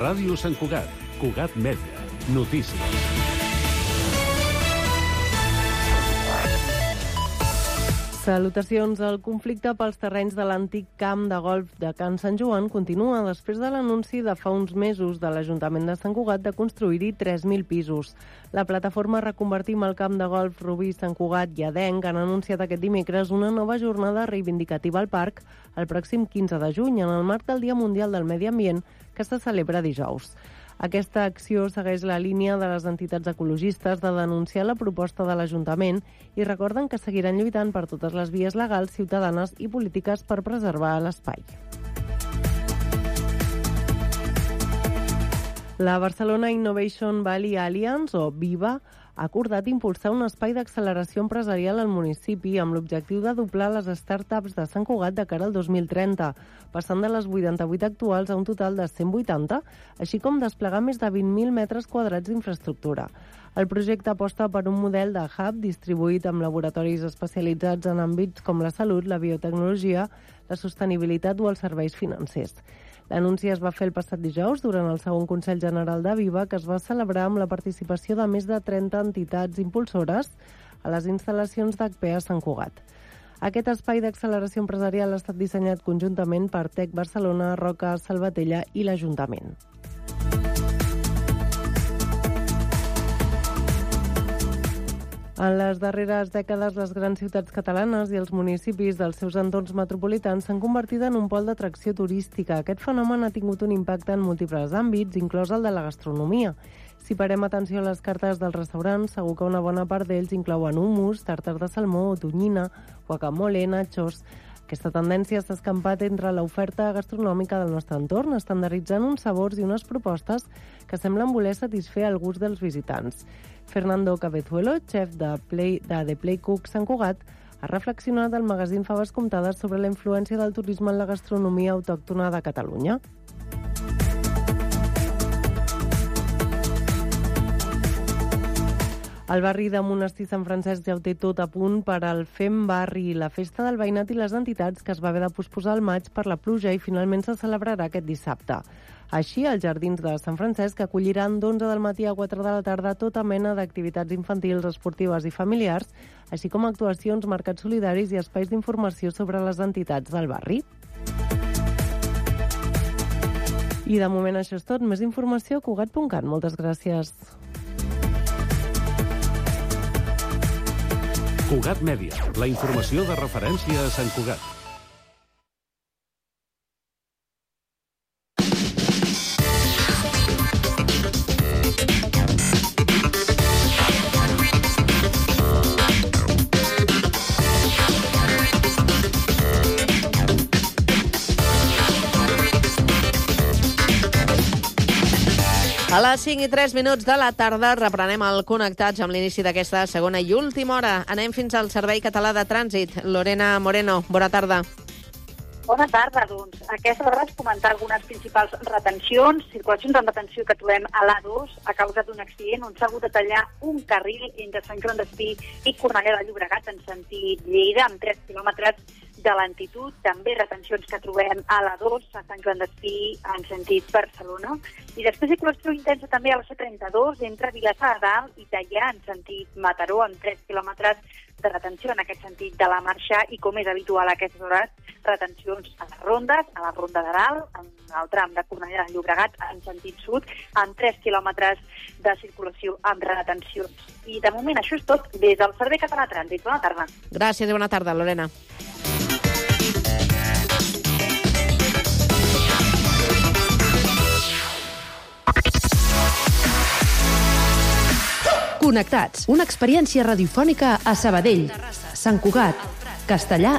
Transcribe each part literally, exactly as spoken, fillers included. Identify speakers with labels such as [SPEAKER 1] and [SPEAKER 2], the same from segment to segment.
[SPEAKER 1] Ràdio Sant Cugat. Cugat Mèdia. Notícies.
[SPEAKER 2] Salutacions. El conflicte pels terrenys de l'antic camp de golf de Can Sant Joan continua després de l'anunci de fa uns mesos de l'Ajuntament de Sant Cugat de construir-hi tres mil pisos. La plataforma Reconvertim el camp de golf Rubí, Sant Cugat i Adenc han anunciat aquest dimecres una nova jornada reivindicativa al parc el pròxim quinze de juny en el marc del Dia Mundial del Medi Ambient que se celebra dijous. Aquesta acció segueix la línia de les entitats ecologistes de denunciar la proposta de l'Ajuntament i recorden que seguiran lluitant per totes les vies legals, ciutadanes i polítiques per preservar l'espai. La Barcelona Innovation Valley Alliance, o VIVA, ha acordat impulsar un espai d'acceleració empresarial al municipi amb l'objectiu de doblar les startups de Sant Cugat de cara al dos mil trenta, passant de les vuitanta-vuit actuals a un total de cent vuitanta, així com desplegar més de vint mil metres quadrats d'infraestructura. El projecte aposta per un model de hub distribuït amb laboratoris especialitzats en àmbits com la salut, la biotecnologia, la sostenibilitat o els serveis financers. L'anunci es va fer el passat dijous durant el segon Consell General de VIVA, que es va celebrar amb la participació de més de trenta entitats impulsores a les instal·lacions d'H P A Sant Cugat. Aquest espai d'acceleració empresarial ha estat dissenyat conjuntament per Tec Barcelona, Roca, Salvatella i l'Ajuntament. En les darreres dècades, les grans ciutats catalanes i els municipis dels seus entorns metropolitans s'han convertit en un pol d'atracció turística. Aquest fenomen ha tingut un impacte en múltiples àmbits, inclòs el de la gastronomia. Si parem atenció a les cartes dels restaurants, segur que una bona part d'ells inclouen hummus, tàrtar de salmó, tonyina, guacamole, nachos. Aquesta tendència s'ha escampat entre l'oferta gastronòmica del nostre entorn, estandarditzant uns sabors i unes propostes que semblen voler satisfer el gust dels visitants. Fernando Cabezuelo, xef de, Play, de The Play Cook Sant Cugat, ha reflexionat al magazín Faves Comptades sobre la influència del turisme en la gastronomia autòctona de Catalunya. El barri de Monestir Sant Francesc ja ho té tot a punt per al Fem Barri, la festa del veïnat i les entitats que es va haver de posposar al maig per la pluja i finalment se celebrarà aquest dissabte. Així, els jardins de Sant Francesc acolliran d'onze del matí a quatre de la tarda tota mena d'activitats infantils, esportives i familiars, així com actuacions, mercats solidaris i espais d'informació sobre les entitats del barri. I de moment això és tot. Més informació a cugat punt cat. Moltes gràcies.
[SPEAKER 1] Cugat Mèdia, la informació de referència a Sant Cugat.
[SPEAKER 3] A les cinc i tres minuts de la tarda reprenem el Connectats amb l'inici d'aquesta segona i última hora. Anem fins al Servei Català de Trànsit. Lorena Moreno, bona tarda.
[SPEAKER 4] Bona tarda, doncs. A aquesta hora es comentar algunes principals retencions, circulacions amb retenció que trobem a l'A dos a causa d'un accident on s'ha hagut de tallar un carril entre Sant Joan d'Espí i Cornellà de Llobregat en sentit Lleida, amb tres quilòmetres de lentitud. També retencions que trobem a l'A dos a Sant Joan d'Espí en sentit Barcelona. I després circulació intensa també a la C trenta-dos entre Vilassar de Dalt i Teià en sentit Mataró, amb tres quilòmetres de retenció en aquest sentit de la marxa i, com és habitual a aquestes hores, retencions a les rondes, a la ronda de Dalt, en el tram de Cornellà de Llobregat en sentit sud, amb tres quilòmetres de circulació amb retencions. I de moment això és tot des del Servei Català de Trànsit. Bona tarda.
[SPEAKER 3] Gràcies i bona tarda, Lorena.
[SPEAKER 5] Connectats, una experiència radiofònica a Sabadell, Sant Cugat, Castellà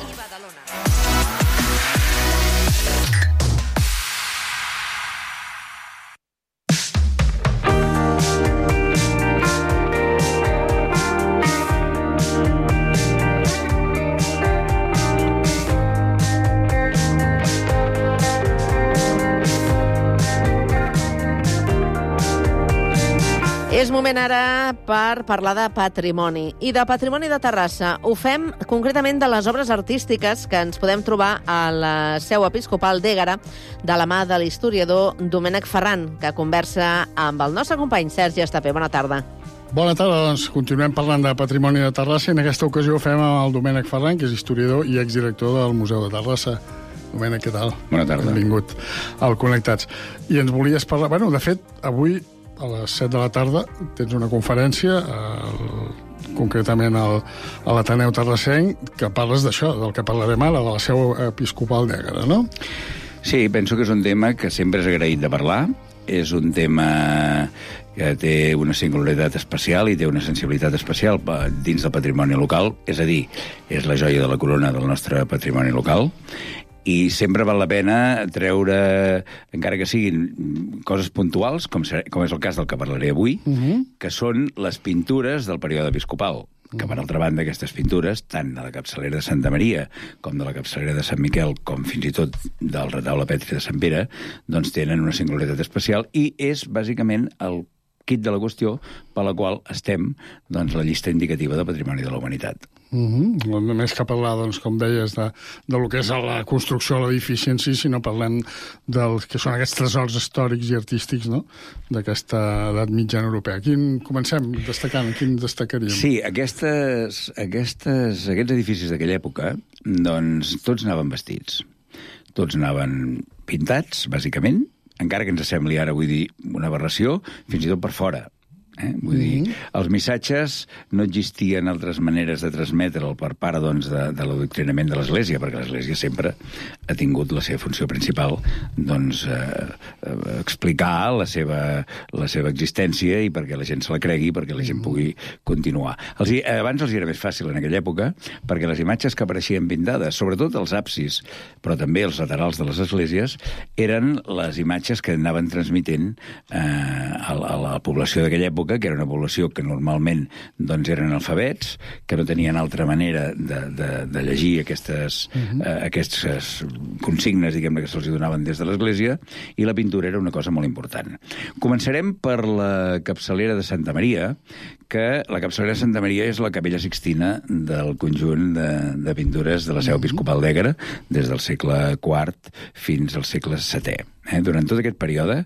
[SPEAKER 3] És moment ara per parlar de patrimoni. I de patrimoni de Terrassa. Ho fem concretament de les obres artístiques que ens podem trobar a la seu episcopal d'Ègara de la mà de l'historiador Domènec Ferran, que conversa amb el nostre company Sergi Estapé. Bona tarda.
[SPEAKER 6] Bona tarda, doncs continuem parlant de patrimoni de Terrassa i en aquesta ocasió ho fem amb el Domènec Ferran, que és historiador i exdirector del Museu de Terrassa. Domènec, què tal?
[SPEAKER 7] Bona tarda.
[SPEAKER 6] Benvingut al Connectats. I ens volies parlar... Bueno, de fet, avui a les set de la tarda tens una conferència, el, concretament al, a l'Ateneu Terrassenc, que parles d'això, del que parlarem ara, de la seu episcopal d'Ègara, no?
[SPEAKER 7] Sí, penso que és un tema que sempre és agraït de parlar. És un tema que té una singularitat especial i té una sensibilitat especial dins del patrimoni local, és a dir, és la joia de la corona del nostre patrimoni local, i sempre val la pena treure, encara que siguin coses puntuals, com, ser, com és el cas del que parlaré avui, uh-huh. que són les pintures del període episcopal, que per altra banda aquestes pintures, tant de la capçalera de Santa Maria com de la capçalera de Sant Miquel, com fins i tot del retaule Petri de Sant Pere, doncs tenen una singularitat especial i és bàsicament el quid de la qüestió per la qual estem doncs, la llista indicativa de Patrimoni de la Humanitat.
[SPEAKER 6] Uh-huh. No més que parlar, doncs, com deies, de, de lo que és la construcció de l'edifici en si, sinó parlem dels que són aquests tresors històrics i artístics, no?, d'aquesta edat mitjana europea. Quin, comencem destacant, quin destacaríem?
[SPEAKER 7] Sí, aquestes, aquestes, aquests edificis d'aquella època, doncs, tots anaven vestits. Tots anaven pintats, bàsicament, encara que ens sembli ara, vull dir, una aberració, fins i tot per fora. Eh? Vull mm-hmm. dir, els missatges no existien altres maneres de transmetre'l per part doncs, de, de l'adoctrinament de l'Església, perquè l'Església sempre ha tingut la seva funció principal doncs, eh, explicar la seva, la seva existència i perquè la gent se la cregui, perquè la gent pugui continuar. Els, abans els era més fàcil en aquella època, perquè les imatges que apareixien pintades, sobretot els absis, però també els laterals de les esglésies, eren les imatges que anaven transmitent eh, a, a la població d'aquella època, que era una població que normalment doncs, eren alfabets, que no tenien altra manera de, de, de llegir aquestes, uh-huh. eh, aquestes consignes, diguem-ne, que se'ls donaven des de l'Església, i la pintura era una cosa molt important. Començarem per la capçalera de Santa Maria, que la capçalera de Santa Maria és la capella Sixtina del conjunt de, de pintures de la seu episcopal d'Ègara, des del segle quart fins al segle setè. Eh? Durant tot aquest període,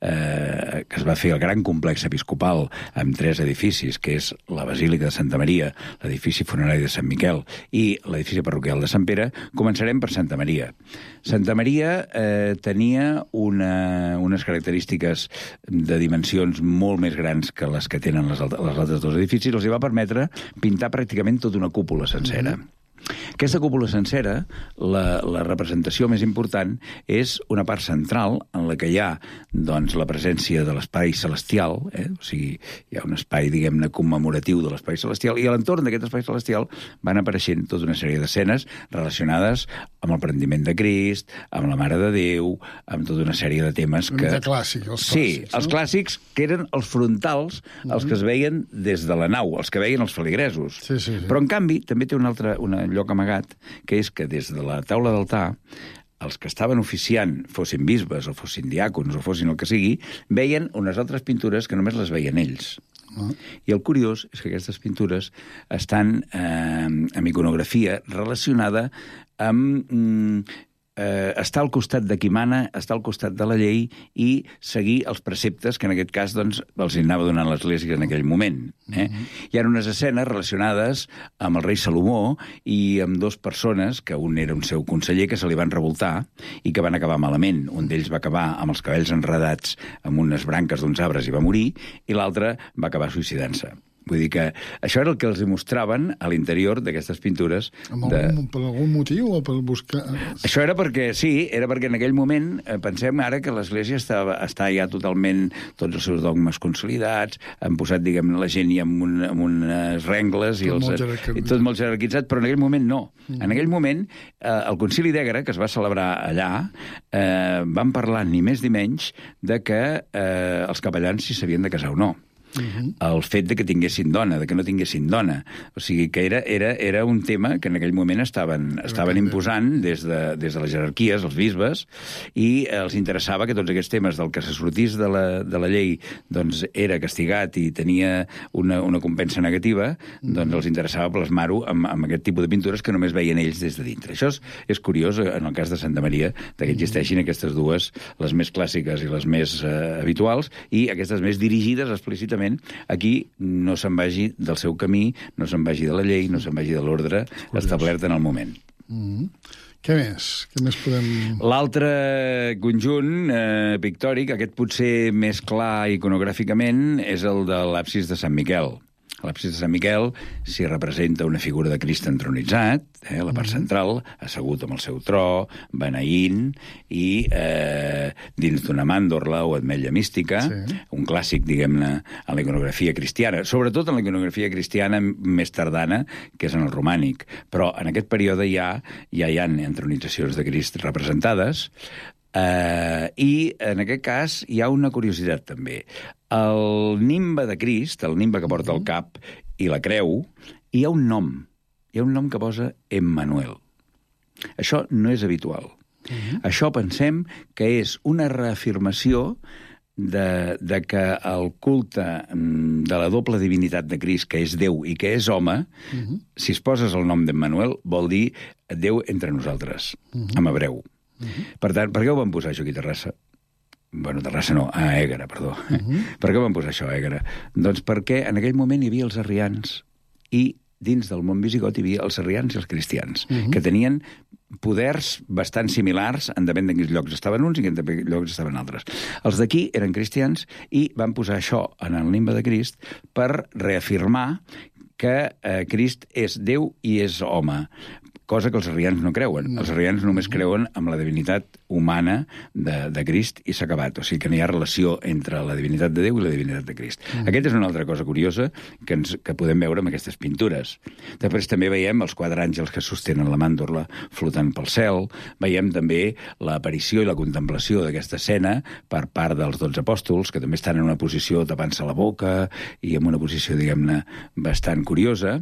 [SPEAKER 7] eh, que es va fer el gran complex episcopal amb tres edificis, que és la Basílica de Santa Maria, l'edifici funerari de Sant Miquel i l'edifici parroquial de Sant Pere, començarem per Santa Maria. Santa Maria eh, tenia una, unes característiques de dimensions molt més grans que les que tenen les, les altres dos edificis, els hi va permetre pintar pràcticament tota una cúpula sencera. Mm-hmm. Aquesta cúpula sencera, la, la representació més important és una part central en la que hi ha doncs, la presència de l'espai celestial, eh? O sigui, hi ha un espai, diguem-ne, commemoratiu de l'espai celestial, i a l'entorn d'aquest espai celestial van apareixent tota una sèrie d'escenes relacionades amb el prendiment de Crist, amb la Mare de Déu, amb tota una sèrie de temes que...
[SPEAKER 6] De clàssic, els clàssics.
[SPEAKER 7] Sí, no? Els clàssics que eren els frontals, mm-hmm. els que es veien des de la nau, els que veien els feligresos. Sí, sí, sí. Però, en canvi, també té un altre... Una lloc amagat, que és que des de la taula d'altar els que estaven oficiant, fossin bisbes o fossin diàcons o fossin el que sigui, veien unes altres pintures que només les veien ells. Uh-huh. I el curiós és que aquestes pintures estan eh, amb iconografia relacionada amb... Mm, Eh, estar al costat de qui mana, estar al costat de la llei i seguir els preceptes que en aquest cas doncs, els anava donant l'Església en aquell moment. Eh? Mm-hmm. Hi ha unes escenes relacionades amb el rei Salomó i amb dues persones, que un era un seu conseller, que se li van revoltar i que van acabar malament. Un d'ells va acabar amb els cabells enredats amb unes branques d'uns arbres i va morir, i l'altre va acabar suïcidant-se. Vull dir que això era el que els mostraven a l'interior d'aquestes pintures.
[SPEAKER 6] Amb algun, de... Per algun motiu o per buscar...
[SPEAKER 7] Això era perquè, sí, era perquè en aquell moment, eh, pensem ara que l'Església està, està ja totalment, tots els seus dogmes consolidats, han posat, diguem-ne, la gent ja amb, un, amb unes rengles i, els, i tot molt jerarquitzat, però en aquell moment no. Mm. En aquell moment, eh, el Concili d'Ègara, que es va celebrar allà, eh, van parlar ni més ni menys de que eh, els capellans si s'havien de casar o no. Uh-huh. El fet de que tinguessin dona, de que no tinguessin dona. O sigui, que era, era, era un tema que en aquell moment estaven, estaven imposant des de, des de les jerarquies, els bisbes, i els interessava que tots aquests temes del que se sortís de la, de la llei doncs, era castigat i tenia una, una compensa negativa, doncs els interessava plasmar-ho amb, amb aquest tipus de pintures que només veien ells des de dintre. Això és, és curiós, en el cas de Santa Maria, que existeixin aquestes dues, les més clàssiques i les més eh, habituals, i aquestes més dirigides explícitament a qui no se'n vagi del seu camí, no se'n vagi de la llei, no se'n vagi de l'ordre establert en el moment.
[SPEAKER 6] Mm-hmm. Què més? Què més podem...
[SPEAKER 7] L'altre conjunt eh, pictòric, aquest potser més clar iconogràficament, és el de l'absis de Sant Miquel. A l'absis de Sant Miquel s'hi representa una figura de Crist entronitzat, eh, la part central, assegut amb el seu tro, beneint, i eh, dins d'una màndorla o ametlla mística, sí. Un clàssic, diguem-ne, en la iconografia cristiana, sobretot en la iconografia cristiana més tardana, que és en el romànic. Però en aquest període ja, ja hi ha entronitzacions de Crist representades, Uh, i en aquest cas hi ha una curiositat també. El nimbe de Crist, el nimbe que porta el cap i la creu, hi ha un nom. Hi ha un nom que posa Emmanuel. Això no és habitual. Uh-huh. Això pensem que és una reafirmació de, de que el culte de la doble divinitat de Crist, que és Déu i que és home, uh-huh. si es poses el nom d'Emmanuel, vol dir Déu entre nosaltres, uh-huh. en hebreu. Uh-huh. Per tant, per què ho van posar això aquí a Terrassa? Bueno, Terrassa no, a Ègara, perdó. Uh-huh. Per què van posar això a Ègara? Doncs perquè en aquell moment hi havia els arrians i dins del món visigot hi havia els arrians i els cristians, uh-huh. que tenien poders bastant similars en depèn de quins llocs estaven uns i en quins llocs estaven altres. Els d'aquí eren cristians i van posar això en el nimbe de Crist per reafirmar que eh, Crist és Déu i és home, cosa que els arrians no creuen. No. Els arrians només creuen amb la divinitat humana de, de Crist i s'ha acabat. O sigui que no hi ha relació entre la divinitat de Déu i la divinitat de Crist. Mm. Aquesta és una altra cosa curiosa que, ens, que podem veure amb aquestes pintures. Després també veiem els quatre àngels que sostenen la màndorla flotant pel cel. Veiem també l'aparició i la contemplació d'aquesta escena per part dels dotze apòstols, que també estan en una posició tapant-se la boca i en una posició, diguem-ne, bastant curiosa.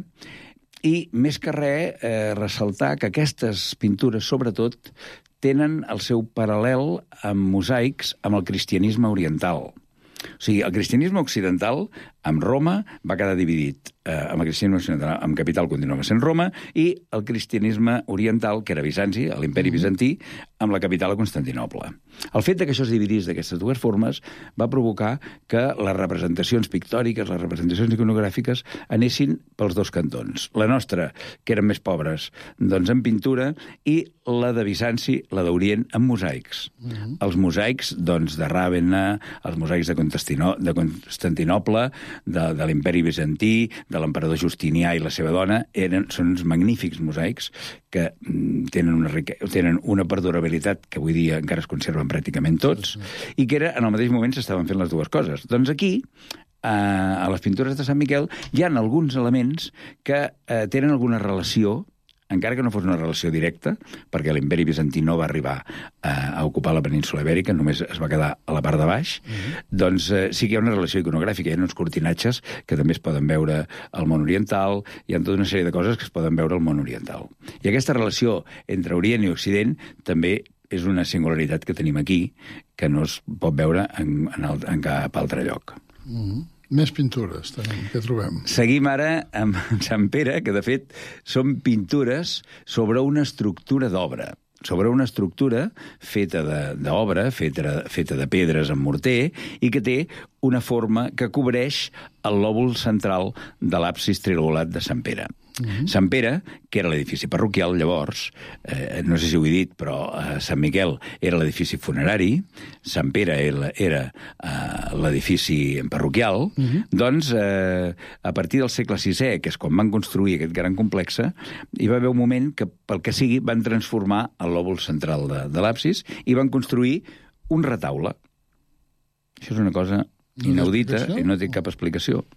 [SPEAKER 7] I, més que res, eh, ressaltar que aquestes pintures, sobretot, tenen el seu paral·lel amb mosaics amb el cristianisme oriental. O sigui, el cristianisme occidental, amb Roma, va quedar dividit eh, amb el cristianisme occidental, amb capital continuava sent Roma, i el cristianisme oriental, que era Bizanci, l'imperi bizantí, amb la capital a Constantinoble. El fet de que això es dividís d'aquestes dues formes va provocar que les representacions pictòriques, les representacions iconogràfiques, anessin pels dos cantons. La nostra, que eren més pobres, doncs en pintura, i la de Bizanci, la d'Orient, en mosaics. Uh-huh. Els mosaics, doncs, de Ràvenna, els mosaics de, Constantino, de Constantinoble, de, de l'imperi bizantí, de l'emperador Justinià i la seva dona, eren, són uns magnífics mosaics que mm, tenen, una rique... tenen una perdurabilitat que avui dia encara es conserven pràcticament tots, uh-huh. i que era, en el mateix moment s'estaven fent les dues coses. Doncs aquí, eh, a les pintures de Sant Miquel, hi ha alguns elements que eh, tenen alguna relació, encara que no fos una relació directa, perquè l'imperi bizantí no va arribar eh, a ocupar la península ibèrica, només es va quedar a la part de baix, uh-huh. doncs eh, sí que hi ha una relació iconogràfica, hi ha uns cortinatges que també es poden veure al món oriental, hi ha tota una sèrie de coses que es poden veure al món oriental. I aquesta relació entre Orient i Occident també és una singularitat que tenim aquí, que no es pot veure en, en, el, en cap altre lloc.
[SPEAKER 6] Uh-huh. Més pintures, tenim, què trobem?
[SPEAKER 7] Seguim ara amb Sant Pere, que de fet són pintures sobre una estructura d'obra, sobre una estructura feta d'obra, feta, feta de pedres amb morter, i que té una forma que cobreix el lòbul central de l'absis trilobulat de Sant Pere. Uh-huh. Sant Pere, que era l'edifici parroquial, llavors, eh, no sé si ho he dit, però eh, Sant Miquel era l'edifici funerari, Sant Pere era, era eh, l'edifici parroquial, uh-huh. doncs eh, a partir del segle sisè, que és quan van construir aquest gran complex, hi va haver un moment que, pel que sigui, van transformar el lòbul central de, de l'absis i van construir un retaule. Això és una cosa inaudita i no té cap explicació.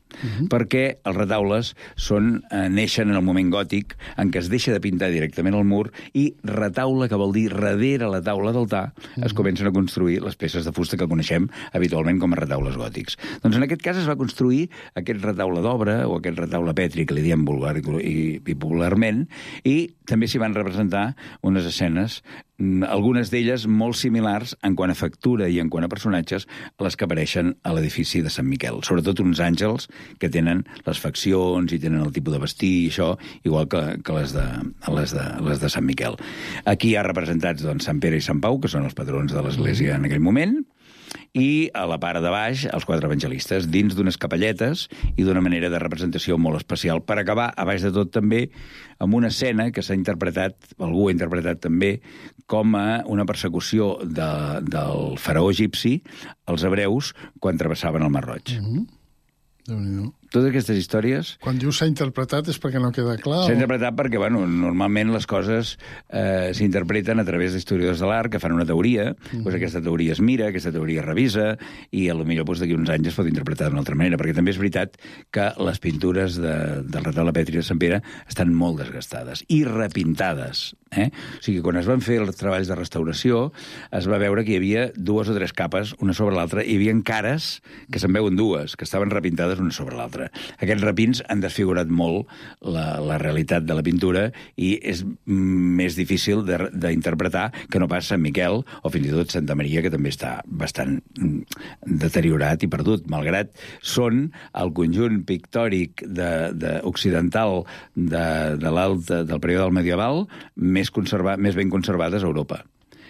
[SPEAKER 7] Uh-huh. Perquè els retaules són, eh, neixen en el moment gòtic en què es deixa de pintar directament al mur i retaule, que vol dir darrere la taula d'altar, uh-huh. es comencen a construir les peces de fusta que coneixem habitualment com a retaules gòtics. Doncs en aquest cas es va construir aquest retaule d'obra o aquest retaule petri, que li diem vulgar i, i, i popularment, i també s'hi van representar unes escenes, algunes d'elles molt similars en quant a factura i en quant a personatges a les que apareixen a l'edifici de Sant Miquel. Sobretot uns àngels que tenen les faccions i tenen el tipus de vestir i això, igual que, que les, de, les, de, les de Sant Miquel. Aquí hi ha representats doncs, Sant Pere i Sant Pau, que són els patrons de l'Església en aquell moment, i a la part de baix els quatre evangelistes, dins d'unes capelletes i d'una manera de representació molt especial, per acabar, a baix de tot, també amb una escena que s'ha interpretat, algú ha interpretat també, com a una persecució de, del faraó egipci als hebreus quan travessaven el Mar Roig.
[SPEAKER 6] Mm-hmm. Déu-n'hi-do.
[SPEAKER 7] Totes aquestes històries...
[SPEAKER 6] Quan dius s'ha interpretat és perquè no queda clar?
[SPEAKER 7] S'ha
[SPEAKER 6] o...
[SPEAKER 7] interpretat perquè, bueno, normalment les coses eh, s'interpreten a través d'historiadors de l'art que fan una teoria, mm. doncs aquesta teoria es mira, aquesta teoria es revisa, i a lo millor doncs, d'aquí uns anys es pot interpretar d'una altra manera, perquè també és veritat que les pintures de, del retaule Petri de Sant Pere estan molt desgastades i repintades. Eh? O sigui, quan es van fer els treballs de restauració, es va veure que hi havia dues o tres capes, una sobre l'altra, i hi havia cares que se'n veuen dues, que estaven repintades una sobre l'altra. Aquests repins han desfigurat molt la, la realitat de la pintura i és més difícil d'interpretar que no pas Sant Miquel o fins i tot Santa Maria, que també està bastant deteriorat i perdut, malgrat són el conjunt pictòric de, de, occidental de, de l'alt del període medieval més, conserva, més ben conservades a Europa.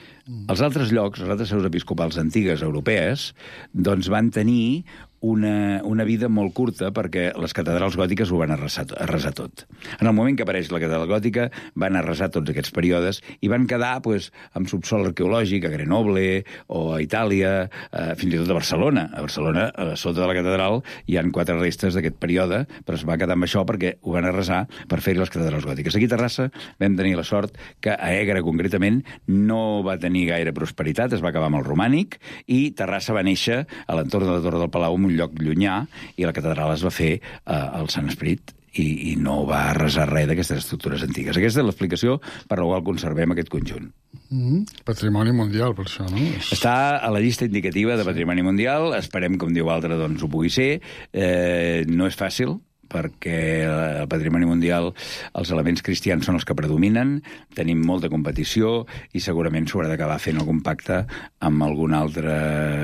[SPEAKER 7] Els altres llocs, les altres seus episcopals antigues europees, doncs van tenir una, una vida molt curta perquè les catedrals gòtiques ho van arrasar, arrasar tot. En el moment que apareix la catedral gòtica van arrasar tots aquests períodes i van quedar pues, amb subsol arqueològic a Grenoble o a Itàlia, eh, fins i tot a Barcelona. A Barcelona, a sota de la catedral, hi han quatre restes d'aquest període, però es va quedar amb això perquè ho van arrasar per fer les catedrals gòtiques. Aquí a Terrassa vam tenir la sort que a Egra, concretament, no va tenir gaire prosperitat, es va acabar amb el romànic, i Terrassa va néixer a l'entorn de la Torre del Palau, un lloc llunyà, i la catedral es va fer eh, al Sant Esperit i, i no va arrasar res d'aquestes estructures antigues. Aquesta és l'explicació per la qual conservem aquest conjunt.
[SPEAKER 6] Mm-hmm. Patrimoni mundial, per això, no?
[SPEAKER 7] Està a la llista indicativa de Patrimoni Mundial, esperem, com diu altre, doncs ho pugui ser. Eh, no és fàcil, perquè el patrimoni mundial, els elements cristians són els que predominen, tenim molta competició i segurament s'haurà d'acabar fent algun pacte amb algun altre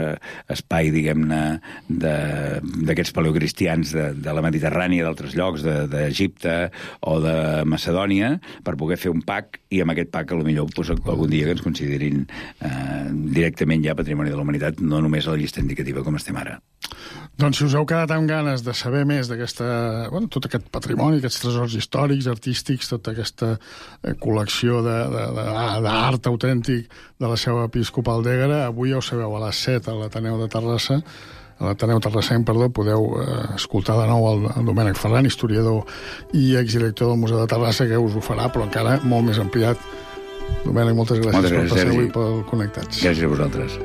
[SPEAKER 7] espai, diguem-ne, d'aquests paleocristians de, de la Mediterrània, d'altres llocs, d'Egipte o de Macedònia, per poder fer un pact, i amb aquest pact potser pues, algun dia que ens considerin eh, directament ja patrimoni de la humanitat, no només a la llista indicativa com estem ara.
[SPEAKER 6] Doncs si us heu quedat amb ganes de saber més d'aquesta, bueno, tot aquest patrimoni, aquests tresors històrics, artístics, tota aquesta eh, col·lecció d'art autèntic de la seu episcopal d'Éguera, avui ja ho sabeu, a les set a l'Ateneu de Terrassa, a l'Ateneu Terrassenc, perdó, podeu eh, escoltar de nou el, el Domènec Ferran, historiador i exdirector del Museu de Terrassa, que us ho farà, però encara molt més ampliat. Domènec, moltes gràcies,
[SPEAKER 7] moltes gràcies
[SPEAKER 6] per passar avui pel Connectats.
[SPEAKER 7] Gràcies a vosaltres.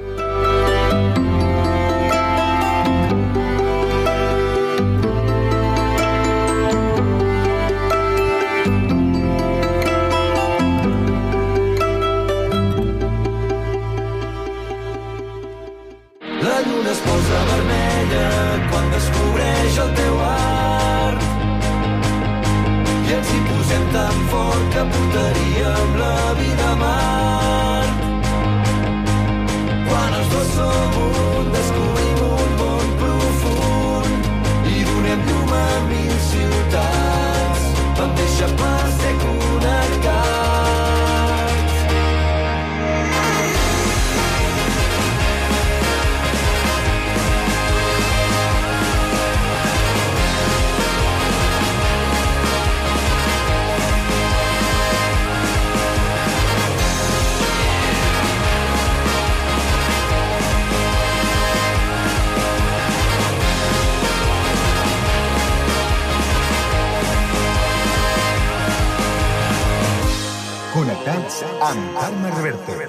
[SPEAKER 8] Connectats amb Carme Reverte.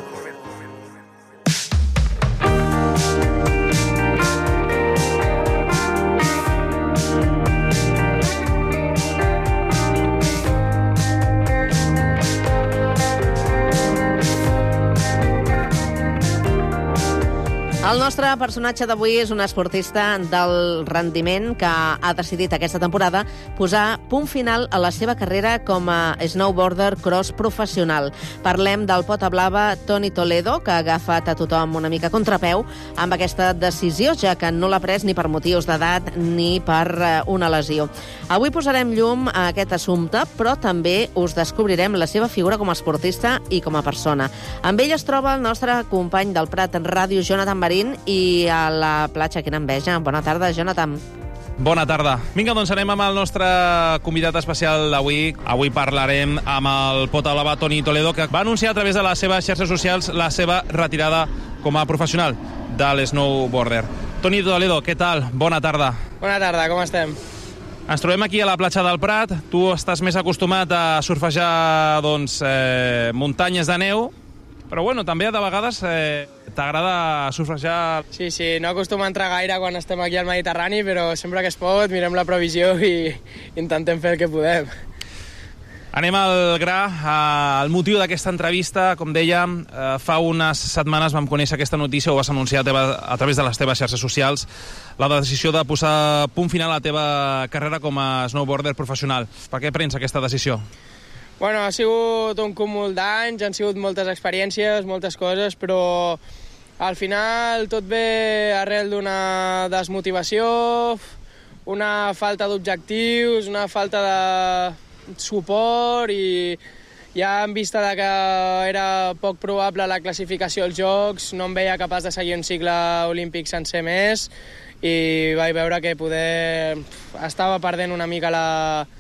[SPEAKER 3] El nostre personatge d'avui és un esportista del rendiment que ha decidit aquesta temporada posar punt final a la seva carrera com a snowboarder cross professional. Parlem del pota blava Toni Toledo, que ha agafat a tothom una mica a contrapeu amb aquesta decisió, ja que no l'ha pres ni per motius d'edat ni per una lesió. Avui posarem llum a aquest assumpte, però també us descobrirem la seva figura com a esportista i com a persona. Amb ell es troba el nostre company del Prat Ràdio, Jonathan Marín, i a la platja, quina enveja. Bona tarda, Jonathan.
[SPEAKER 9] Bona tarda. Vinga, doncs anem amb el nostre convidat especial d'avui. Avui parlarem amb el pota blava Toni Toledo, que va anunciar a través de les seves xarxes socials la seva retirada com a professional de l'snowboarder. Toni Toledo, què tal? Bona tarda.
[SPEAKER 10] Bona tarda, com estem?
[SPEAKER 9] Ens trobem aquí a la platja del Prat. Tu estàs més acostumat a surfejar doncs, eh, muntanyes de neu, però bueno, també de vegades eh, t'agrada surfejar...
[SPEAKER 10] Sí, sí, no acostumo a entrar gaire quan estem aquí al Mediterrani, però sempre que es pot mirem la previsió i intentem fer el que podem.
[SPEAKER 9] Anem al gra, al motiu d'aquesta entrevista. Com dèiem, eh, fa unes setmanes vam conèixer aquesta notícia, o vas anunciar a, teva, a través de les teves xarxes socials, la decisió de posar punt final a la teva carrera com a snowboarder professional. Per què prens aquesta decisió?
[SPEAKER 10] Bueno, ha sigut un cúmul d'anys, han sigut moltes experiències, moltes coses, però al final tot ve arrel d'una desmotivació, una falta d'objectius, una falta de suport i ja en vista de que era poc probable la classificació als Jocs, no em veia capaç de seguir un cicle olímpic sencer més i vaig veure que poder... estava perdent una mica la...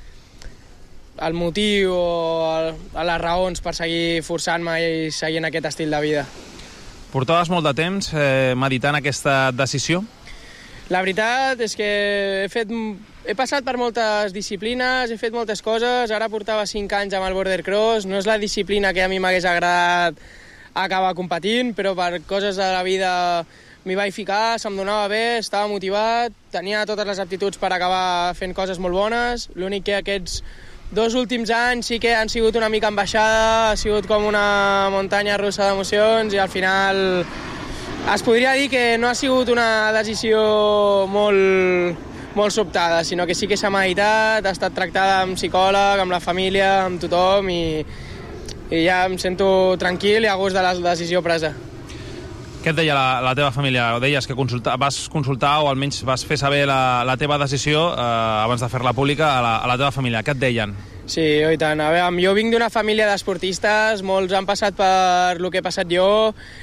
[SPEAKER 10] el motiu o el, les raons per seguir forçant-me i seguint aquest estil de vida.
[SPEAKER 9] Portaves molt de temps eh, meditant aquesta decisió?
[SPEAKER 10] La veritat és que he, fet, he passat per moltes disciplines, he fet moltes coses, ara portava cinc anys amb el border cross, no és la disciplina que a mi m'hagués agradat acabar competint, però per coses de la vida m'hi vaig ficar, se'm donava bé, estava motivat, tenia totes les aptituds per acabar fent coses molt bones, l'únic que aquests dos últims anys sí que han sigut una mica en baixada, ha sigut com una muntanya russa d'emocions i al final es podria dir que no ha sigut una decisió molt, molt sobtada, sinó que sí que s'ha meditat, ha estat tractada amb psicòleg, amb la família, amb tothom i, i ja em sento tranquil i a gust de la decisió presa.
[SPEAKER 9] Què et deia la, la teva família? Deies que consulta, vas consultar o almenys vas fer saber la, la teva decisió eh, abans de fer-la pública a la, a la teva família. Què et deien?
[SPEAKER 10] Sí, oi tant. A veure, jo vinc d'una família d'esportistes, molts han passat per el que he passat jo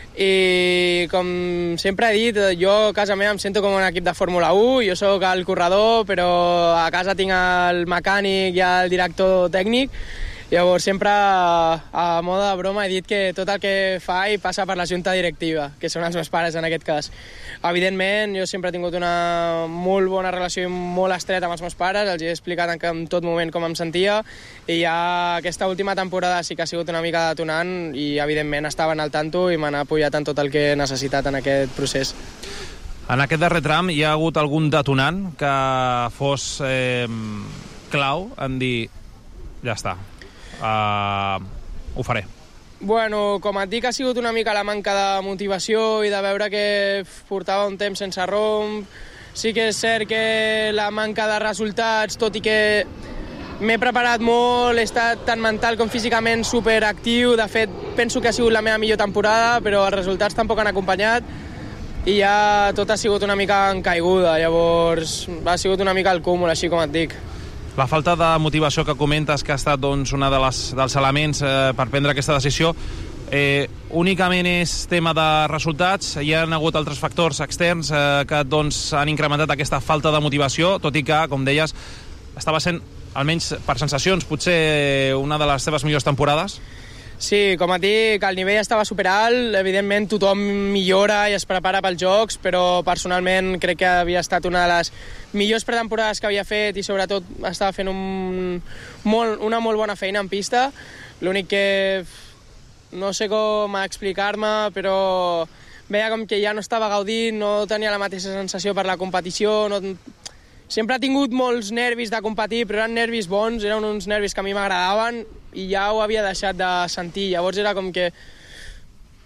[SPEAKER 10] i com sempre he dit, jo a casa meva em sento com un equip de Fórmula u, jo sóc el corredor, però a casa tinc el mecànic i el director tècnic. Llavors, sempre a, a moda de broma he dit que tot el que faig passa per la junta directiva, que són els meus pares en aquest cas. Evidentment, jo sempre he tingut una molt bona relació i molt estreta amb els meus pares, els he explicat en, en tot moment com em sentia, i ja aquesta última temporada sí que ha sigut una mica detonant i evidentment estaven al tanto i m'han apoyat en tot el que he necessitat en aquest procés.
[SPEAKER 9] En aquest darrer tram hi ha hagut algun detonant que fos eh, clau en dir ja està, Uh, ho faré?
[SPEAKER 10] Bueno, com et dic, ha sigut una mica la manca de motivació i de veure que portava un temps sense romp. Sí que és cert que la manca de resultats, tot i que m'he preparat molt, he estat tant mental com físicament superactiu. De fet, penso que ha sigut la meva millor temporada, però els resultats tampoc han acompanyat i ja tot ha sigut una mica en caiguda. Llavors, ha sigut una mica el cúmul, així com et dic.
[SPEAKER 9] La falta de motivació que comentes que ha estat doncs, un de les, dels elements eh, per prendre aquesta decisió, eh, únicament és tema de resultats? Hi ha hagut altres factors externs eh, que doncs, han incrementat aquesta falta de motivació, tot i que, com deies, estava sent, almenys per sensacions, potser una de les teves millors temporades?
[SPEAKER 10] Sí, com et dic, el nivell estava superalt, evidentment tothom millora i es prepara pels Jocs, però personalment crec que havia estat una de les millors pretemporades que havia fet i sobretot estava fent un, molt, una molt bona feina en pista. L'únic que no sé com explicar-me, però veia com que ja no estava gaudint, no tenia la mateixa sensació per la competició, no... Sempre he tingut molts nervis de competir, però eren nervis bons, eren uns nervis que a mi m'agradaven i ja ho havia deixat de sentir. Llavors era com que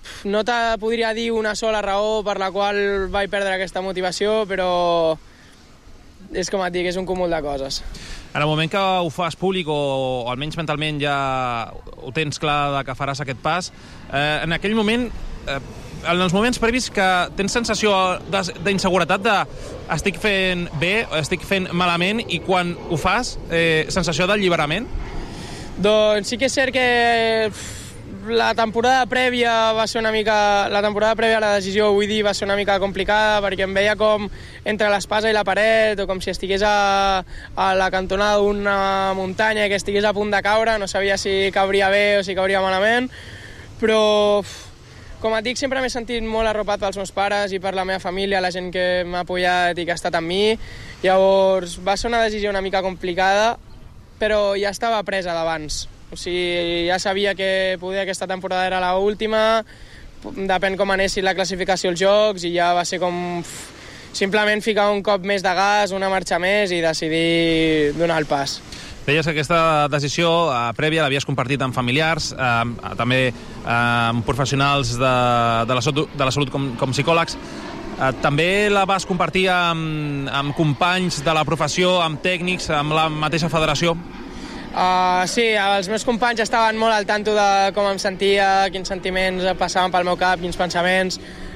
[SPEAKER 10] no te podria dir una sola raó per la qual vaig perdre aquesta motivació, però és com et dic, és un cúmul de coses.
[SPEAKER 9] En el moment que ho fas públic, o almenys mentalment ja ho tens clar de que faràs aquest pas, eh, en aquell moment, eh, en els moments previs, que tens sensació d'inseguretat de estic fent bé, estic fent malament, i quan ho fas, eh, sensació d'alliberament?
[SPEAKER 10] Doncs sí que és cert que la temporada prèvia va ser una mica... La temporada prèvia a la decisió, vull dir, va ser una mica complicada, perquè em veia com entre l'espasa i la paret, o com si estigués a, a la cantonada d'una muntanya i que estigués a punt de caure, no sabia si cauria bé o si cauria malament, però, com et dic, sempre m'he sentit molt arropat pels meus pares i per la meva família, la gent que m'ha apoyat i que ha estat amb mi. Llavors, va ser una decisió una mica complicada, però ja estava presa d'abans. O sigui, ja sabia que poder aquesta temporada era l'última, depèn com anessin la classificació als Jocs, i ja va ser com simplement ficar un cop més de gas, una marxa més i decidir donar el pas.
[SPEAKER 9] Deies que aquesta decisió eh, prèvia l'havies compartit amb familiars, eh, també eh, amb professionals de, de, la, salut, de la salut com, com psicòlegs. Eh, també la vas compartir amb, amb companys de la professió, amb tècnics, amb la mateixa federació?
[SPEAKER 10] Uh, sí, els meus companys estaven molt al tanto de com em sentia, quins sentiments passaven pel meu cap, quins pensaments.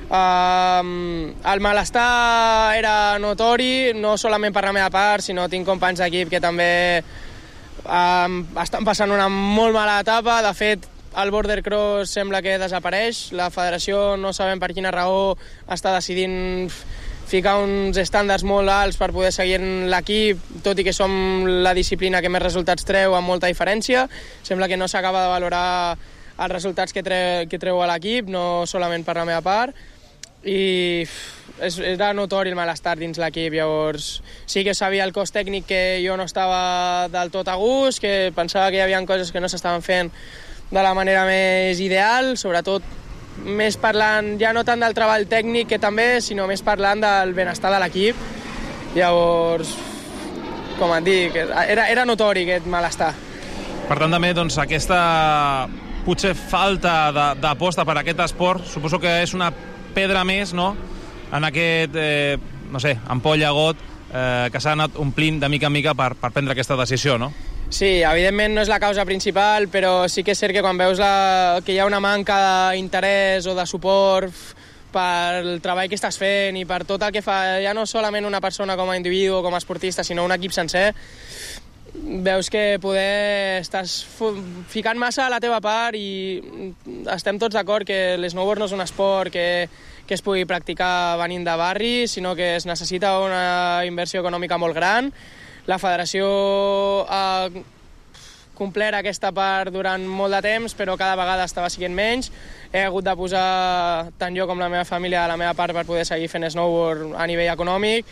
[SPEAKER 10] Uh, el malestar era notori, no solament per la meva part, sinó tinc companys d'equip que també uh, estan passant una molt mala etapa. De fet, el border cross sembla que desapareix. La federació, no sabem per quina raó, està decidint ficar uns estàndards molt alts per poder seguir l'equip, tot i que som la disciplina que més resultats treu amb molta diferència. Sembla que no s'acaba de valorar els resultats que, tre que treu a l'equip, no solament per la meva part, i és, era notori el malestar dins l'equip. Llavors sí que sabia el cos tècnic que jo no estava del tot a gust, que pensava que hi havia coses que no s'estaven fent de la manera més ideal, sobretot més parlant ja no tant del treball tècnic, que també, sinó més parlant del benestar de l'equip. Llavors, com et dic, era, era notori aquest malestar.
[SPEAKER 9] Per tant, també, doncs, aquesta potser falta d'aposta per aquest esport, suposo que és una pedra més, no?, en aquest, eh, no sé, ampolla got eh, que s'ha anat omplint de mica en mica per, per prendre aquesta decisió, no?
[SPEAKER 10] Sí, evidentment no és la causa principal, però sí que és cert que quan veus la, que hi ha una manca d'interès o de suport pel treball que estàs fent i per tot el que fa, ja no solament una persona com a individu o com a esportista, sinó un equip sencer, veus que poder estàs ficant massa a la teva part, i estem tots d'acord que l'snowboard no és un esport que, que es pugui practicar venint de barri, sinó que es necessita una inversió econòmica molt gran. La federació ha complert aquesta part durant molt de temps, però cada vegada estava siguent menys. He hagut de posar tant jo com la meva família a la meva part per poder seguir fent snowboard a nivell econòmic,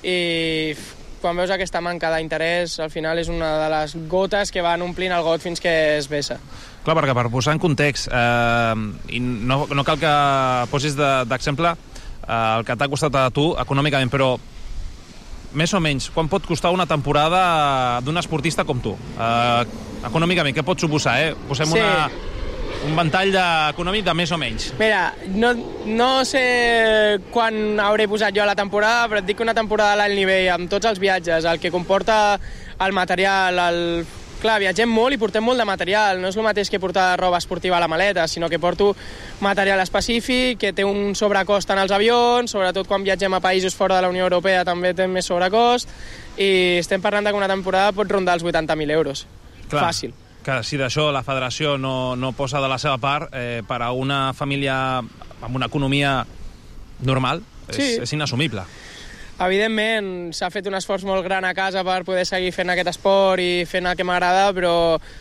[SPEAKER 10] i quan veus aquesta manca d'interès, al final és una de les gotes que van omplint el got fins que es vessa.
[SPEAKER 9] Clar, perquè per posar en context, eh, i no, no cal que posis d'exemple eh, el que t'ha costat a tu econòmicament, però més o menys, quan pot costar una temporada d'un esportista com tu? Eh, econòmicament, què pot suposar, eh? Posem sí. una, un ventall econòmic de més o menys.
[SPEAKER 10] Mira, no, no sé quan hauré posat jo a la temporada, però et dic que una temporada a l'alt nivell, amb tots els viatges, el que comporta el material, el... Clar, viatgem molt i portem molt de material. No és el mateix que portar roba esportiva a la maleta, sinó que porto material específic, que té un sobrecost en els avions, sobretot quan viatgem a països fora de la Unió Europea també té més sobrecost, i estem parlant que una temporada pot rondar els vuitanta mil euros.
[SPEAKER 9] Clar,
[SPEAKER 10] fàcil.
[SPEAKER 9] Que si d'això la federació no, no posa de la seva part, eh, per a una família amb una economia normal, és,
[SPEAKER 10] sí.
[SPEAKER 9] és inassumible.
[SPEAKER 10] Evidentment, s'ha fet un esforç molt gran a casa per poder seguir fent aquest esport i fent el que m'agrada, però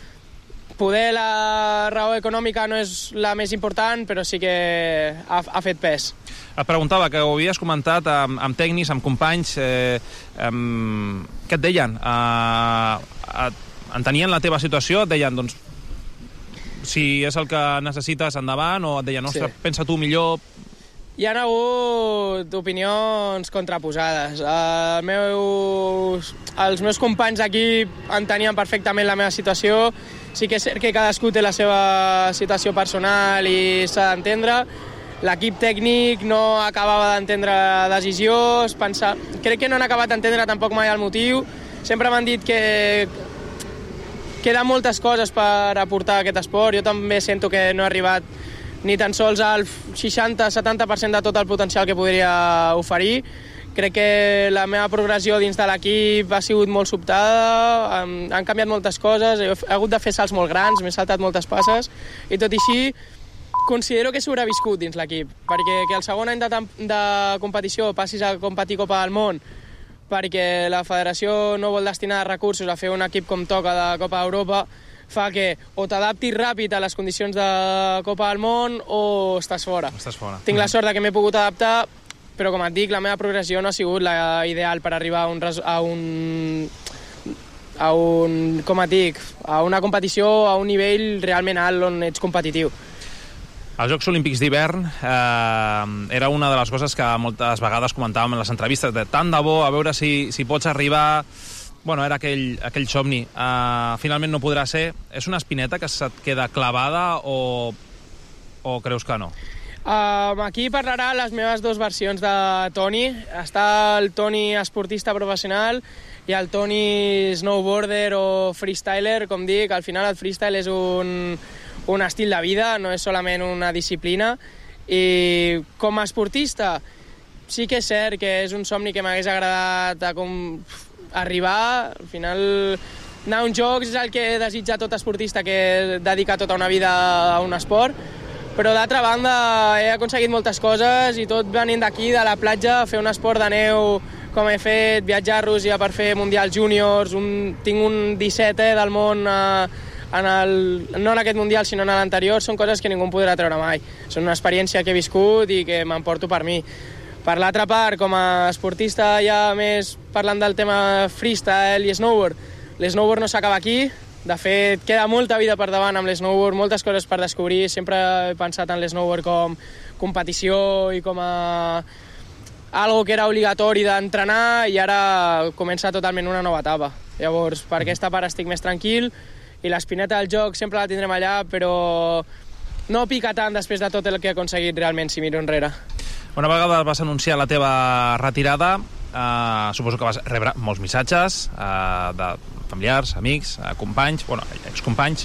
[SPEAKER 10] poder la raó econòmica no és la més important, però sí que ha, ha fet pes.
[SPEAKER 9] Et preguntava, que ho havies comentat amb, amb tècnics, amb companys, eh, amb... què et deien? Eh, entenien la teva situació? Et deien, doncs, si és el que necessites, endavant, o et deien, ostres, sí. pensa tu millor...
[SPEAKER 10] Hi ha hagut opinions contraposades. El meu, els meus companys d'equip entenien perfectament la meva situació Sí que és cert que cadascú té la seva situació personal i s'ha d'entendre. L'equip tècnic no acabava d'entendre decisions, pensar... crec que no han acabat d'entendre tampoc mai el motiu. Sempre m'han dit que queden moltes coses per aportar a aquest esport. Jo també sento que no he arribat ni tan sols al seixanta setanta per cent de tot el potencial que podria oferir. Crec que la meva progressió dins de l'equip ha sigut molt sobtada, han canviat moltes coses, he hagut de fer salts molt grans, m'he saltat moltes passes, i tot i així considero que he sobreviscut dins l'equip, perquè que el segon any de, de competició passis a competir Copa del Món, perquè la federació no vol destinar recursos a fer un equip com toca de Copa d'Europa, fa que o t'adaptis ràpid a les condicions de Copa del Món o estàs fora.
[SPEAKER 9] Estàs fora.
[SPEAKER 10] Tinc la sort de que m'he pogut adaptar, però com et dic, la meva progressió no ha sigut la ideal per arribar a un, a un, a un com et dic, a una competició a un nivell realment alt on ets competitiu.
[SPEAKER 9] Els Jocs Olímpics d'hivern eh, era una de les coses que moltes vegades comentàvem en les entrevistes, de tant de bo, a veure si, si pots arribar... Bueno, era aquell, aquell somni. Uh, finalment no podrà ser. És una espineta que se't queda clavada o, o creus que no?
[SPEAKER 10] Uh, aquí parlarà les meves dues versions de Toni. Està el Toni esportista professional i el Toni snowboarder o freestyler, com dic. Al final el freestyle és un, un estil de vida, no és solament una disciplina. I com a esportista sí que és cert que és un somni que m'hagués agradat a com arribar. Al final anar a uns jocs és el que desitja tot esportista que dedica tota una vida a un esport, però d'altra banda he aconseguit moltes coses i tot venint d'aquí, de la platja, fer un esport de neu com he fet, viatjar a Rússia per fer Mundials Júniors, un, tinc un dissetè del món eh, en el, no en aquest Mundial sinó en l'anterior, són coses que ningú em podrà treure mai. Són una experiència que he viscut i que m'emporto per mi. Per l'altra part, com a esportista ja més parlant del tema freestyle i snowboard, l'snowboard no s'acaba aquí. De fet, queda molta vida per davant amb l'snowboard, moltes coses per descobrir. Sempre he pensat en l'snowboard com competició i com a algo que era obligatori d'entrenar, i ara comença totalment una nova etapa. Llavors, per aquesta part estic més tranquil i l'espineta del joc sempre la tindrem allà, però no pica tant després de tot el que he aconseguit realment si miro enrere.
[SPEAKER 9] Una vegada vas anunciar la teva retirada, eh, suposo que vas rebre molts missatges eh, de familiars, amics, eh, companys, bueno, excompanys.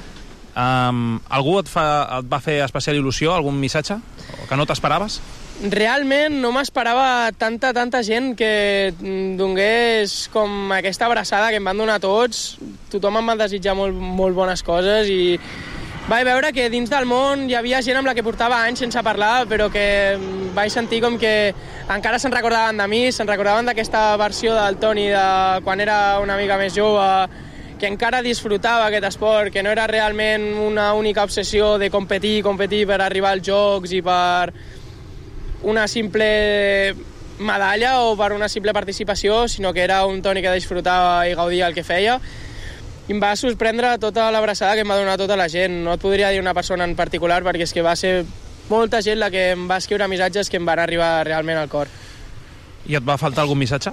[SPEAKER 9] Um, algú et, fa, et va fer especial il·lusió, algun missatge que no t'esperaves?
[SPEAKER 10] Realment no m'esperava tanta, tanta gent que donés com aquesta abraçada que em van donar tots. Tothom em va desitjar molt, molt bones coses i vaig veure que dins del món hi havia gent amb la que portava anys sense parlar, però que vaig sentir com que encara se'n recordaven de mi, se'n recordaven d'aquesta versió del Toni de quan era una mica més jove, que encara disfrutava aquest esport, que no era realment una única obsessió de competir, competir per arribar als Jocs i per una simple medalla o per una simple participació, sinó que era un Toni que disfrutava i gaudia el que feia. I em va sorprendre tota l'abraçada que em va donar tota la gent. No et podria dir una persona en particular perquè és que va ser molta gent la que em va escriure missatges que em van arribar realment al cor.
[SPEAKER 9] I et va faltar algun missatge?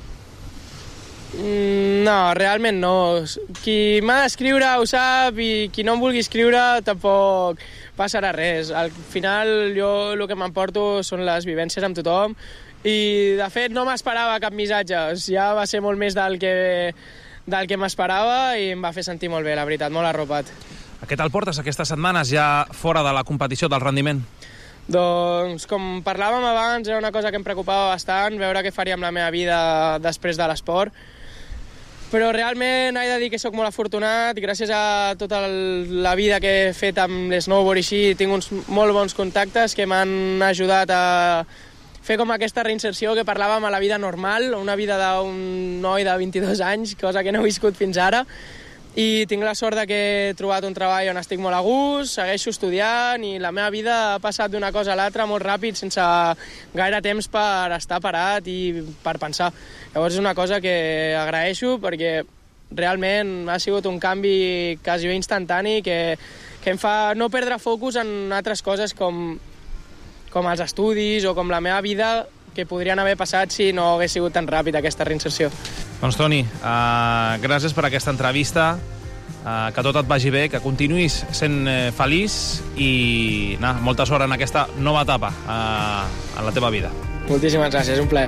[SPEAKER 10] Mm, no, realment no. Qui m'ha d'escriure ho sap i qui no em vulgui escriure tampoc passarà res. Al final jo el que m'emporto són les vivències amb tothom i de fet no m'esperava cap missatge. Ja va ser molt més del que... del que m'esperava i em va fer sentir molt bé, la veritat, molt arropat.
[SPEAKER 9] A què te'l portes aquestes setmanes ja fora de la competició, del rendiment?
[SPEAKER 10] Doncs, com parlàvem abans, era una cosa que em preocupava bastant, veure què faria amb la meva vida després de l'esport. Però realment he de dir que sóc molt afortunat, gràcies a tota la vida que he fet amb l'snowboard i així, tinc uns molt bons contactes que m'han ajudat a fer com aquesta reinserció que parlàvem a la vida normal, una vida d'un noi de vint-i-dos anys, cosa que no he viscut fins ara, i tinc la sort de que he trobat un treball on estic molt a gust, segueixo estudiant i la meva vida ha passat d'una cosa a l'altra molt ràpid, sense gaire temps per estar parat i per pensar. Llavors és una cosa que agraeixo perquè realment ha sigut un canvi quasi instantani que, que em fa no perdre focus en altres coses com com els estudis o com la meva vida que podrien haver passat si no hagués sigut tan ràpid aquesta reinserció.
[SPEAKER 9] Doncs Toni, uh, gràcies per aquesta entrevista Uh, que tot et vagi bé, que continuïs sent eh, feliç i na, molta sort en aquesta nova etapa uh, en la teva vida.
[SPEAKER 10] Moltíssimes gràcies, un plaer.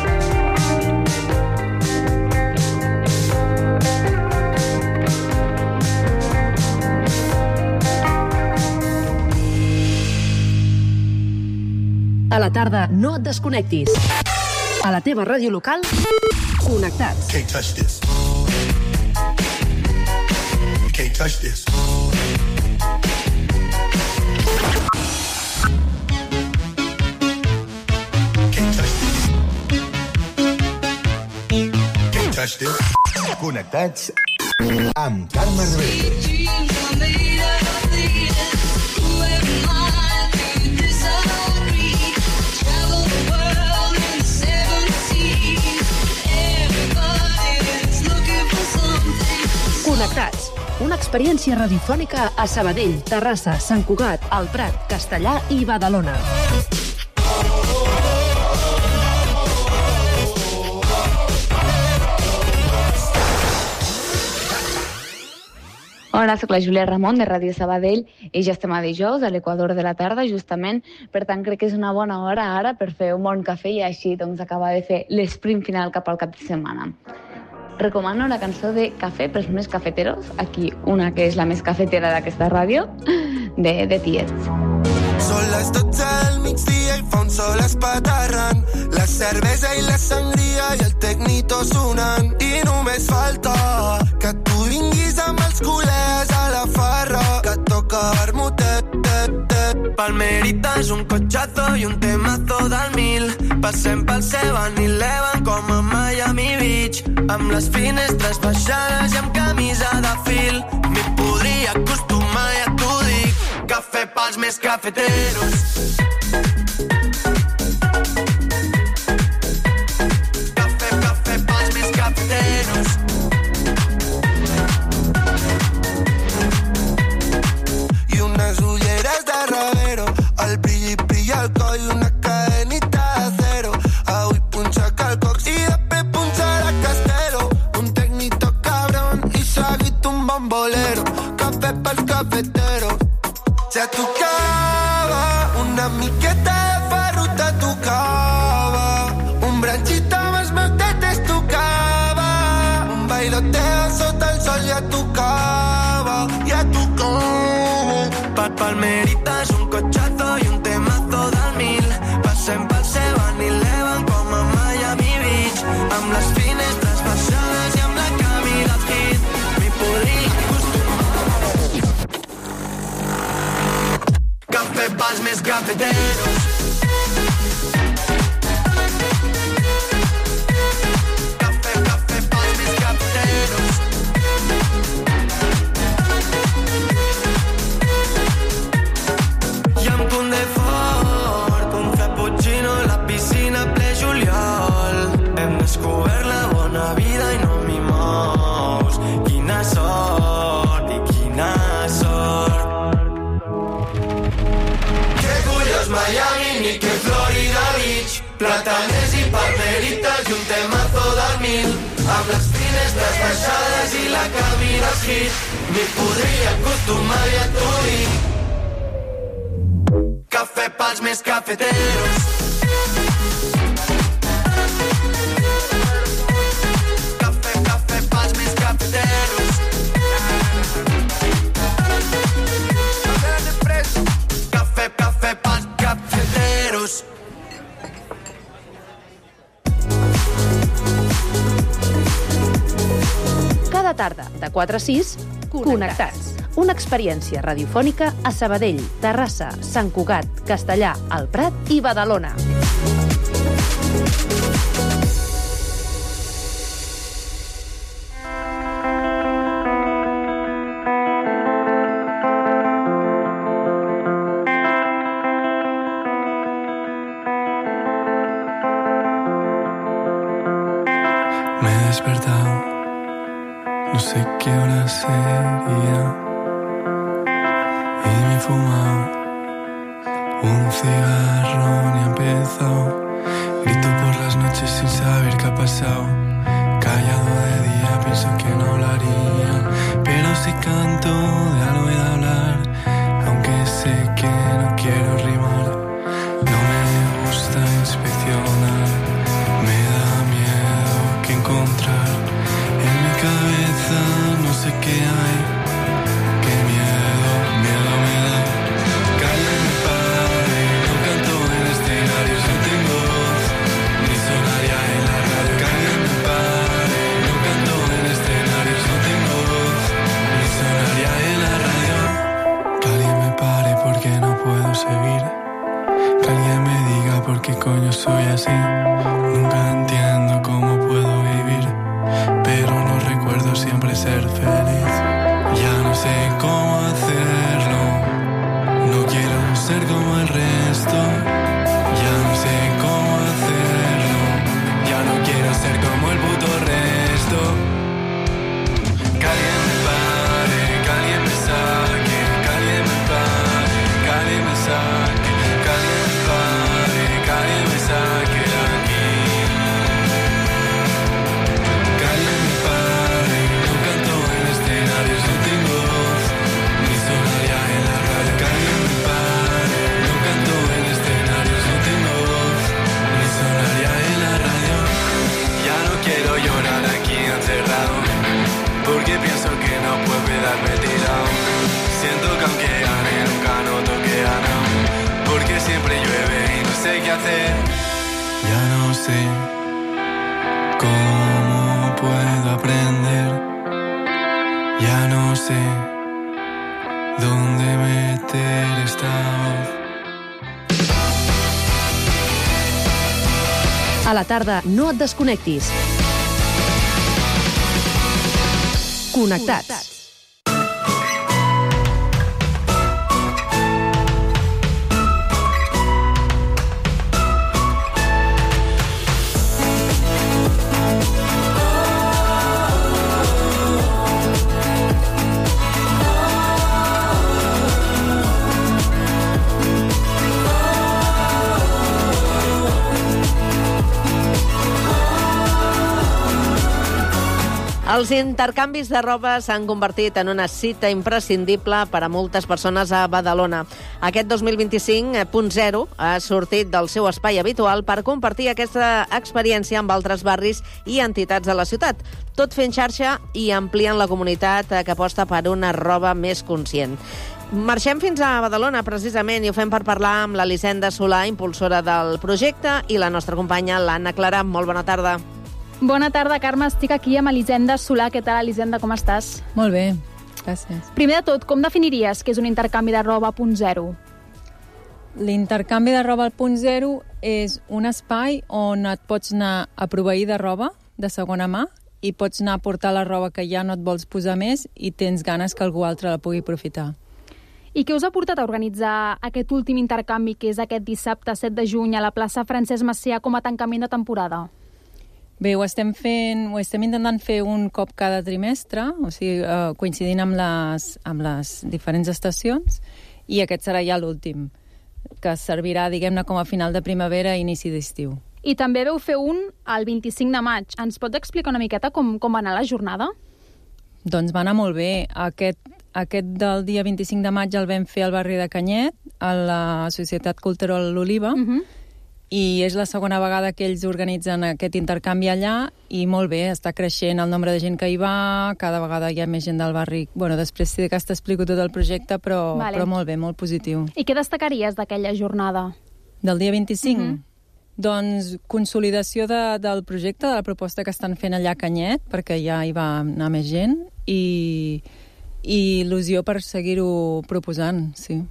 [SPEAKER 5] A la tarda no et desconnectis. A la teva ràdio local, connectats.
[SPEAKER 11] Can't touch this. Can't touch this. Can't touch this. Can't touch this.
[SPEAKER 8] Connectats amb Carme Rebell.
[SPEAKER 5] Connectats. Una experiència radiofònica a Sabadell, Terrassa, Sant Cugat, El Prat, Castellà i Badalona.
[SPEAKER 12] Hola, soc la Júlia Ramon de Ràdio Sabadell i ja estem a dijous, a l'equador de la tarda, justament. Per tant, crec que és una bona hora ara per fer un bon cafè i així doncs, acabar de fer l'esprint final cap al cap de setmana. Recomano la cançó de Cafè pels més cafeteros, aquí una que és la més cafetera d'aquesta ràdio, de, de Tiets.
[SPEAKER 13] Són les dotze del migdia i fa un sol espaterrant, la cervesa i la sangria i el tecnito sonant. I només falta que tu vinguis amb els col·legues a la farra, que toca vermutet, tep, tep. Palmeritas, un cotxazo i un temazo del mil. Passem pel seven eleven com a Miami Beach, amb les finestres baixades i amb camisa de fil. M'hi podria acostumar, ja t'ho dic. Cafè pels més cafeteros. Cafè, cafè pels més cafeteros. I unes ulleres de Ravero, el brilli, brilli al coll, una cadenita de cero. Avui punxa calcox i després punxa la Castelo. Un tecnito cabrón i seguit un bombolero. Cafè pels cafeteros. Ja tocava, una miqueta de farro te tocava, un branxit amb els meus tetes tocava, un bailoteo sota el sol ja tocava, ja tocava. Pa palmeritas, un cotxazo i un temazo del mil. Passem pel seven eleven com a Miami Beach, amb les finestres baixades i amb la camí del hit. M'hi podria acostumar. Cafè pels més cafeteros. Cafè, cafè pels més cafeteros. I amb punt de fort, un cappuccino a la piscina ple juliol. Hem descobert la bona vida i no mimous. Quina sort i quina sort. Miami ni que Florida Beach, plataners i palmeritas i un temazo del mil, amb les finestres baixades i la camí dels hits. M'hi podria acostumar, ja t'ho dic. Cafè pels més cafeteros. Cafè, cafè pels més cafeteros. Cafè, cafè pels cafeteros.
[SPEAKER 5] Cada tarda, de quatre a sis, Connectats. Una experiència radiofònica a Sabadell, Terrassa, Sant Cugat, Castellà, El Prat i Badalona.
[SPEAKER 14] Me he despertado, no sé qué hora sería, y me he fumado un cigarrón y he empezado. Grito por las noches sin saber qué ha pasado. Callado de día pienso que no hablarían, pero si soy así. Nunca entiendo cómo puedo vivir, pero no recuerdo siempre ser feliz. Ya no sé cómo hacerlo, no quiero ser como el resto. Ya no sé cómo hacerlo, ya no quiero ser como el puto resto. Que alguien me pare, que alguien me saque, que alguien me pare, que alguien me saque, que alguien me pare, que alguien me saque de aquí. Que alguien me pare, no canto en escenarios, no tengo voz, ni sonaría en la radio. Que alguien me pare, no canto en escenarios, no tengo voz, ni sonaría en la radio. Ya no quiero llorar aquí encerrado, porque pienso que no puedo quedarme tirado. Siento que aunque gane nunca noto que gano, porque siempre llueve y no sé qué hacer. Ya no sé cómo puedo aprender, ya no sé dónde meter esta voz.
[SPEAKER 5] A la tarda, no et desconnectis. Connectats.
[SPEAKER 3] Els intercanvis de roba s'han convertit en una cita imprescindible per a moltes persones a Badalona. Aquest dos mil vint-i-cinc punt zero ha sortit del seu espai habitual per compartir aquesta experiència amb altres barris i entitats de la ciutat, tot fent xarxa i ampliant la comunitat que aposta per una roba més conscient. Marxem fins a Badalona, precisament, i ho fem per parlar amb l'Elisenda Solà, impulsora del projecte, i la nostra companya, l'Anna Clara. Molt bona tarda.
[SPEAKER 15] Bona tarda, Carme. Estic aquí amb Elisenda Solà. Què tal, Elisenda? Com estàs?
[SPEAKER 16] Molt bé, gràcies.
[SPEAKER 15] Primer de tot, com definiries que és un intercanvi de roba punt zero?
[SPEAKER 16] L'intercanvi de roba al punt zero és un espai on et pots anar a proveir de roba de segona mà i pots anar a portar la roba que ja no et vols posar més i tens ganes que algú altre la pugui aprofitar.
[SPEAKER 15] I què us ha portat a organitzar aquest últim intercanvi, que és aquest dissabte set de juny a la plaça Francesc Macià com a tancament de temporada?
[SPEAKER 16] Bé, ho estem fent, ho estem intentant fer un cop cada trimestre, o sigui, eh, coincidint amb les, amb les diferents estacions, i aquest serà ja l'últim, que servirà, diguem-ne, com a final de primavera i inici d'estiu.
[SPEAKER 15] I també veu fer un el vint-i-cinc de maig. Ens pots explicar una miqueta com, com va anar la jornada?
[SPEAKER 16] Doncs va anar molt bé. Aquest, aquest del dia vint-i-cinc de maig el vam fer al barri de Canyet, a la Societat Cultural L'Oliva, uh-huh. i és la segona vegada que ells organitzen aquest intercanvi allà, i molt bé, està creixent el nombre de gent que hi va, cada vegada hi ha més gent del barri. Bueno, després sí que t'explico tot el projecte, però, vale. però molt bé, molt positiu.
[SPEAKER 15] I què destacaries d'aquella jornada?
[SPEAKER 16] Del dia vint-i-cinc? Uh-huh. Doncs consolidació de, del projecte, de la proposta que estan fent allà a Canyet, perquè ja hi va anar més gent, i, i il·lusió per seguir-ho proposant, sí.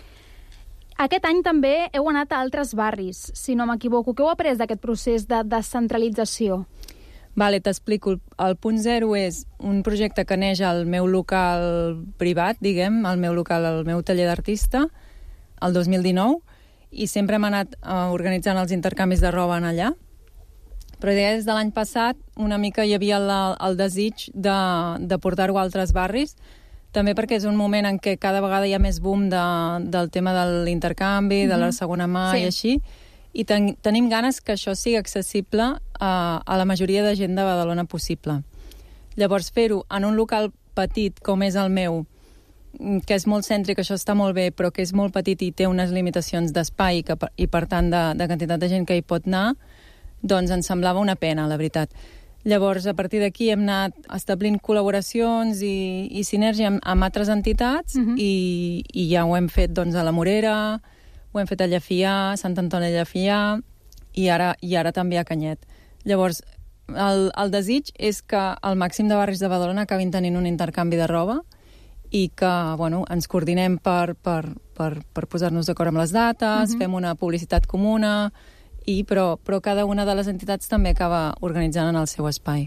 [SPEAKER 15] Aquest any també heu anat a altres barris, si no m'equivoco. Què heu après d'aquest procés de descentralització?
[SPEAKER 16] Vale, t'explico. El punt zero és un projecte que neix al meu local privat, diguem, al meu local, al meu taller d'artista, el dos mil dinou, i sempre hem anat uh, organitzant els intercanvis de roba en allà. Però des de l'any passat una mica hi havia la, el desig de, de portar-ho a altres barris, també perquè és un moment en què cada vegada hi ha més boom de, del tema de l'intercanvi, mm-hmm. de la segona mà sí. i així, i ten, tenim ganes que això sigui accessible a, a la majoria de gent de Badalona possible. Llavors, fer-ho en un local petit com és el meu, que és molt cèntric, això està molt bé, però que és molt petit i té unes limitacions d'espai i, que, i per tant, de, de quantitat de gent que hi pot anar, doncs ens semblava una pena, la veritat. Llavors, a partir d'aquí hem anat establint col·laboracions i, i sinergia amb, amb altres entitats uh-huh. i, i ja ho hem fet doncs, a la Morera, ho hem fet a Llefià, Sant Antoni de Llefià i ara, i ara també a Canyet. Llavors, el, el desig és que el màxim de barris de Badalona acabin tenint un intercanvi de roba i que bueno, ens coordinem per, per, per, per posar-nos d'acord amb les dates, uh-huh. fem una publicitat comuna i, però, però cada una de les entitats també acaba organitzant en el seu espai.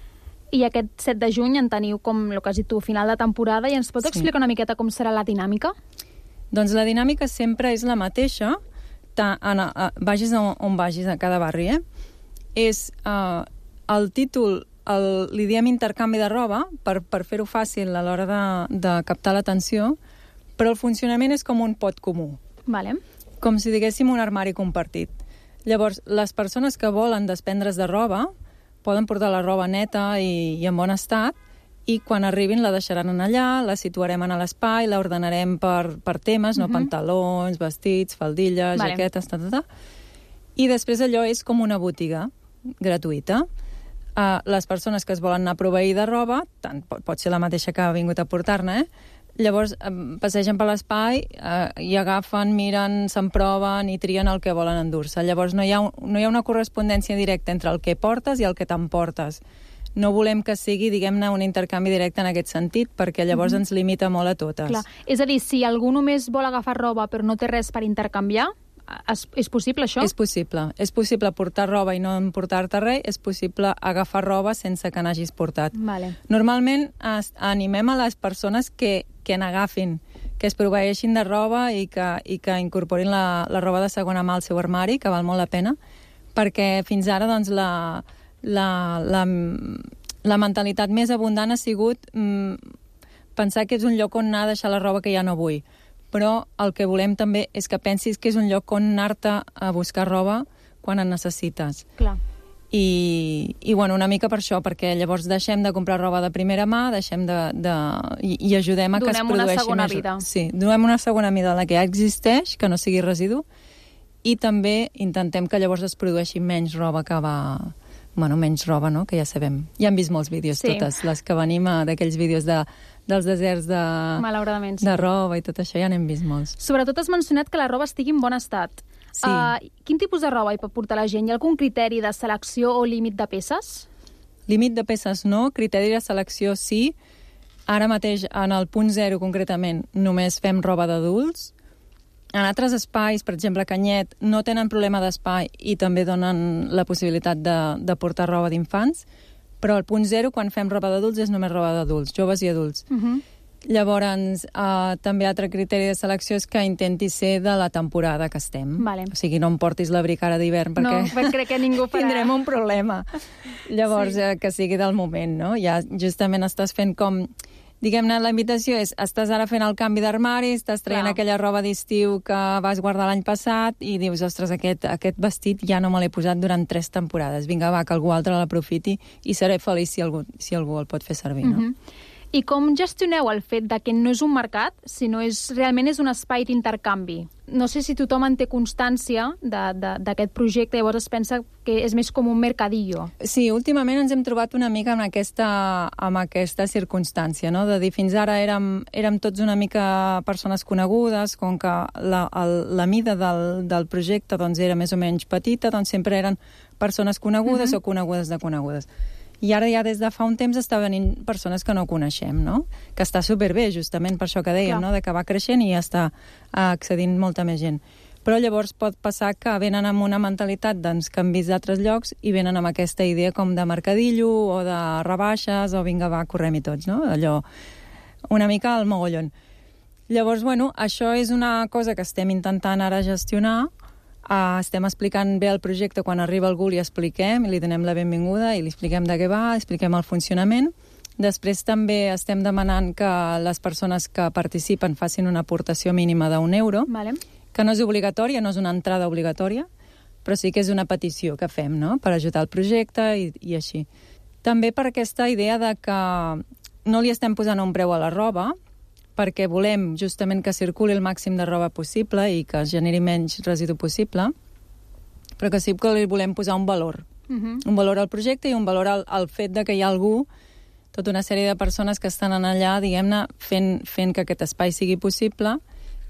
[SPEAKER 15] I aquest set de juny en teniu, com el que has dit tu, final de temporada, i ens pots
[SPEAKER 16] Sí.
[SPEAKER 15] explicar una miqueta com serà la dinàmica?
[SPEAKER 16] Doncs la dinàmica sempre és la mateixa, ta, en, a, vagis on, on vagis a cada barri, eh? És uh, el títol, el, li diem intercanvi de roba, per, per fer-ho fàcil a l'hora de, de captar l'atenció, però el funcionament és com un pot comú.
[SPEAKER 15] Vale.
[SPEAKER 16] Com si diguéssim un armari compartit. Llavors, les persones que volen desprendre's de roba poden portar la roba neta i, i en bon estat, i quan arribin la deixaran en allà, la situarem en l'espai, la ordenarem per, per temes, no?
[SPEAKER 15] Mhm.
[SPEAKER 16] Pantalons, vestits, faldilles,
[SPEAKER 15] Vale.
[SPEAKER 16] jaquetes, ta, ta, ta. I després allò és com una botiga gratuïta. Uh, les persones que es volen anar a proveir de roba, tant pot, pot ser la mateixa que ha vingut a portar-ne, eh? Llavors um, passegen per l'espai uh, i agafen, miren, s'emproven i trien el que volen endur-se. Llavors no hi, ha un, no hi ha una correspondència directa entre el que portes i el que t'emportes. No volem que sigui, diguem-ne, un intercanvi directe en aquest sentit, perquè llavors
[SPEAKER 15] Mhm.
[SPEAKER 16] ens limita molt a totes.
[SPEAKER 15] Clar. És a dir, si algú només vol agafar roba però no té res per intercanviar, és, és possible això?
[SPEAKER 16] És possible. És possible portar roba i no emportar-te res, és possible agafar roba sense que n'hagis portat.
[SPEAKER 15] Vale.
[SPEAKER 16] Normalment es, animem a les persones que, que n'agafin, que es proveeixin de roba i que, i que incorporin la, la roba de segona mà al seu armari, que val molt la pena, perquè fins ara doncs, la, la, la, la mentalitat més abundant ha sigut mm, pensar que és un lloc on anar a deixar la roba que ja no vull. Però el que volem també és que pensis que és un lloc on anar-te a buscar roba quan en necessites.
[SPEAKER 15] Clar.
[SPEAKER 16] I, i bueno, una mica per això, perquè llavors deixem de comprar roba de primera mà, deixem de, de, i, i ajudem a que
[SPEAKER 15] Donem
[SPEAKER 16] es
[SPEAKER 15] una
[SPEAKER 16] produeixi
[SPEAKER 15] segona
[SPEAKER 16] més...
[SPEAKER 15] vida.
[SPEAKER 16] Sí, donem una segona vida a la que ja existeix, que no sigui residu, i també intentem que llavors es produeixi menys roba que va... Bueno, menys roba, no?, que ja sabem. Ja hem vist molts vídeos,
[SPEAKER 15] Sí.
[SPEAKER 16] totes, les que venim a- d'aquells vídeos de, dels deserts de,
[SPEAKER 15] Malauradament, sí.
[SPEAKER 16] de roba i tot això, ja n'hem vist molts.
[SPEAKER 15] Sobretot has mencionat que la roba estigui en bon estat.
[SPEAKER 16] Sí.
[SPEAKER 15] Uh, quin tipus de roba hi pot portar la gent? Hi ha algun criteri de selecció o límit de peces?
[SPEAKER 16] Límit de peces no, criteri de selecció sí. Ara mateix, en el punt zero concretament, només fem roba d'adults. En altres espais, per exemple, Canyet, no tenen problema d'espai i també donen la possibilitat de, de portar roba d'infants, però al punt zero, quan fem roba d'adults, és només roba d'adults, joves i adults.
[SPEAKER 15] Uh -huh.
[SPEAKER 16] Llavors, eh, també altre criteri de selecció és que intenti ser de la temporada que estem.
[SPEAKER 15] Vale.
[SPEAKER 16] O sigui, no em portis l'abric ara d'hivern perquè...
[SPEAKER 15] No, perquè crec que ningú farà.
[SPEAKER 16] Tindrem un problema. Llavors,
[SPEAKER 15] Sí.
[SPEAKER 16] sí. eh, que sigui del moment, no? Ja justament estàs fent com... Diguem-ne, la invitació és, estàs ara fent el canvi d'armari, estàs traient
[SPEAKER 15] Clar.
[SPEAKER 16] aquella roba d'estiu que vas guardar l'any passat i dius, ostres, aquest, aquest vestit ja no me l'he posat durant tres temporades. Vinga, va, que algú altre l'aprofiti i seré feliç si algú, si algú el pot fer servir, no?
[SPEAKER 15] Uh -huh. I com gestioneu el fet de que no és un mercat, sinó és, realment és un espai d'intercanvi? No sé si tothom en té constància d'aquest projecte, llavors es pensa que és més com un mercadillo.
[SPEAKER 16] Sí, últimament ens hem trobat una mica amb aquesta, amb aquesta circumstància, no? De dir, fins ara érem, érem tots una mica persones conegudes, com que la, el, la mida del, del projecte doncs, era més o menys petita, doncs sempre eren persones conegudes
[SPEAKER 15] Mhm.
[SPEAKER 16] o conegudes de conegudes. I ara ja des de fa un temps està venint persones que no coneixem, no? Que està superbé, justament per això que dèiem,
[SPEAKER 15] Clar.
[SPEAKER 16] no? De que va creixent i ja està accedint molta més gent. Però llavors pot passar que venen amb una mentalitat doncs, que han vist d'altres llocs i venen amb aquesta idea com de mercadillo o de rebaixes o vinga, va, correm-hi tots, no? Allò, una mica al mogollon. Llavors, bueno, això és una cosa que estem intentant ara gestionar. Uh, estem explicant bé el projecte, quan arriba algú li expliquem i li donem la benvinguda i li expliquem de què va, expliquem el funcionament. Després també estem demanant que les persones que participen facin una aportació mínima d'un euro,
[SPEAKER 15] Vale.
[SPEAKER 16] que no és obligatòria, no és una entrada obligatòria, però sí que és una petició que fem, no?, per ajudar el projecte i, i així. També per aquesta idea de que no li estem posant un preu a la roba, perquè volem justament que circuli el màxim de roba possible i que es generi menys residu possible, però que sí que li volem posar un valor.
[SPEAKER 15] Uh -huh.
[SPEAKER 16] Un valor al projecte i un valor al, al fet de que hi ha algú, tota una sèrie de persones que estan allà, diguem-ne, fent, fent que aquest espai sigui possible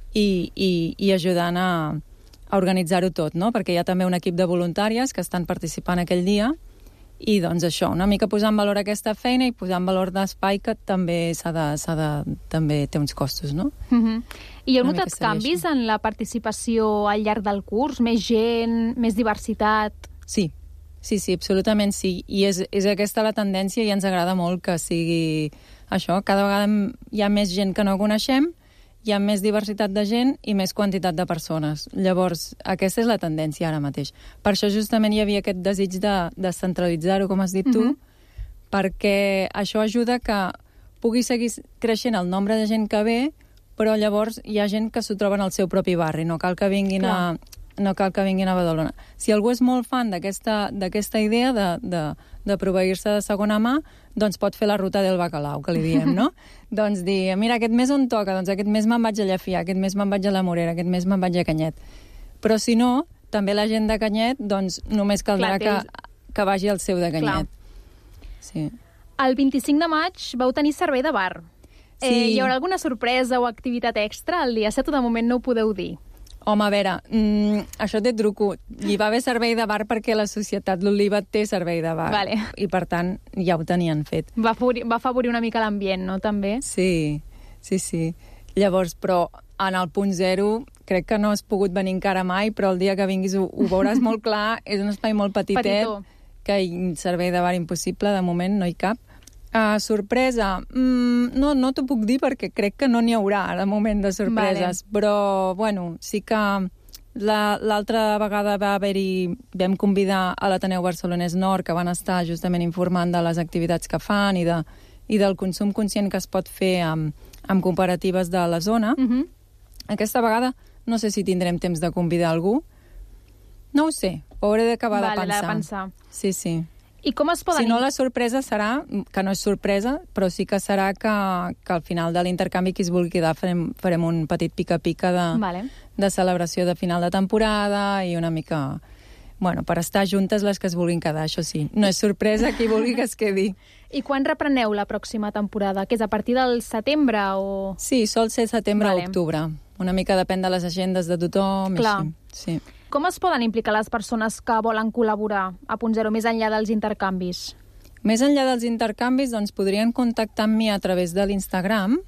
[SPEAKER 16] i, i, i ajudant a, a organitzar-ho tot, no? Perquè hi ha també un equip de voluntàries que estan participant aquell dia I doncs això, una mica posar en valor aquesta feina i posar en valor l'espai que també s'ha de, s'ha de, també té uns costos, no?
[SPEAKER 15] Uh-huh. I heu
[SPEAKER 16] Una
[SPEAKER 15] notat
[SPEAKER 16] mica seria
[SPEAKER 15] canvis en la participació al llarg del curs? Més gent, més diversitat?
[SPEAKER 16] Sí, sí, sí, absolutament sí. I és, és aquesta la tendència i ens agrada molt que sigui això. Cada vegada hi ha més gent que no coneixem, hi ha més diversitat de gent i més quantitat de persones. Llavors, aquesta és la tendència ara mateix. Per això justament hi havia aquest desig de descentralitzar-ho, com has dit tu, uh-huh. perquè això ajuda que pugui seguir creixent el nombre de gent que ve, però llavors hi ha gent que s'ho troba en el seu propi barri, no cal que vinguin Clar. a no cal que vinguin a Badalona. Si algú és molt fan d'aquesta d'aquesta idea de, de, de proveir-se de segona mà, doncs pot fer la ruta del bacalao, que li diem, no? Doncs dir, mira, aquest mes on toca? Doncs aquest mes me'n vaig a Llefià, aquest mes me'n vaig a la Morera, aquest mes me'n vaig a Canyet. Però si no, també la gent de Canyet, doncs només caldrà Clar, que, que vagi al seu de Canyet. Clar. Sí.
[SPEAKER 15] El vint-i-cinc de maig vau tenir servei de bar.
[SPEAKER 16] Sí.
[SPEAKER 15] Eh, hi haurà alguna sorpresa o activitat extra el dia set o de moment no ho podeu dir?
[SPEAKER 16] Home, a veure, mm, això té truco. Hi va haver servei de bar perquè la Societat L'Oliva té servei de bar.
[SPEAKER 15] Vale.
[SPEAKER 16] I, per tant, ja ho tenien fet.
[SPEAKER 15] Va afavorir, va afavorir una mica l'ambient, no, també?
[SPEAKER 16] Sí, sí, sí. Llavors, però en el punt zero crec que no has pogut venir encara mai, però el dia que vinguis ho, ho veuràs molt clar. És un espai molt petitet,
[SPEAKER 15] Petitó.
[SPEAKER 16] que hi servei de bar impossible, de moment no hi cap. Uh, sorpresa, mm, no, no t'ho puc dir perquè crec que no n'hi haurà de moment de sorpreses, vale. Però bueno, sí que l'altra la, vegada va haver-hi, vam convidar a l'Ateneu Barcelonès Nord, que van estar justament informant de les activitats que fan i, de, i del consum conscient que es pot fer amb, amb cooperatives de la zona.
[SPEAKER 15] Uh-huh.
[SPEAKER 16] Aquesta vegada no sé si tindrem temps de convidar algú, no ho sé, ho hauré d'acabar
[SPEAKER 15] vale,
[SPEAKER 16] de pensar.
[SPEAKER 15] de pensar.
[SPEAKER 16] Sí, sí.
[SPEAKER 15] I com es poden...
[SPEAKER 16] Si no, la sorpresa serà, que no és sorpresa, però sí que serà que, que al final de l'intercanvi qui es vulgui quedar farem, farem un petit pica-pica de,
[SPEAKER 15] vale.
[SPEAKER 16] de celebració de final de temporada i una mica... Bueno, per estar juntes les que es vulguin quedar, això sí. No és sorpresa qui vulgui que es quedi.
[SPEAKER 15] I quan repreneu la pròxima temporada? Que és a partir del setembre o...?
[SPEAKER 16] Sí, sol ser setembre
[SPEAKER 15] vale.
[SPEAKER 16] o octubre. Una mica depèn de les agendes de tothom.
[SPEAKER 15] Clar.
[SPEAKER 16] Així. Sí.
[SPEAKER 15] Com es poden implicar les persones que volen col·laborar a Punt Zero més enllà dels intercanvis?
[SPEAKER 16] Més enllà dels intercanvis, doncs podrien contactar amb mi a través de l'Instagram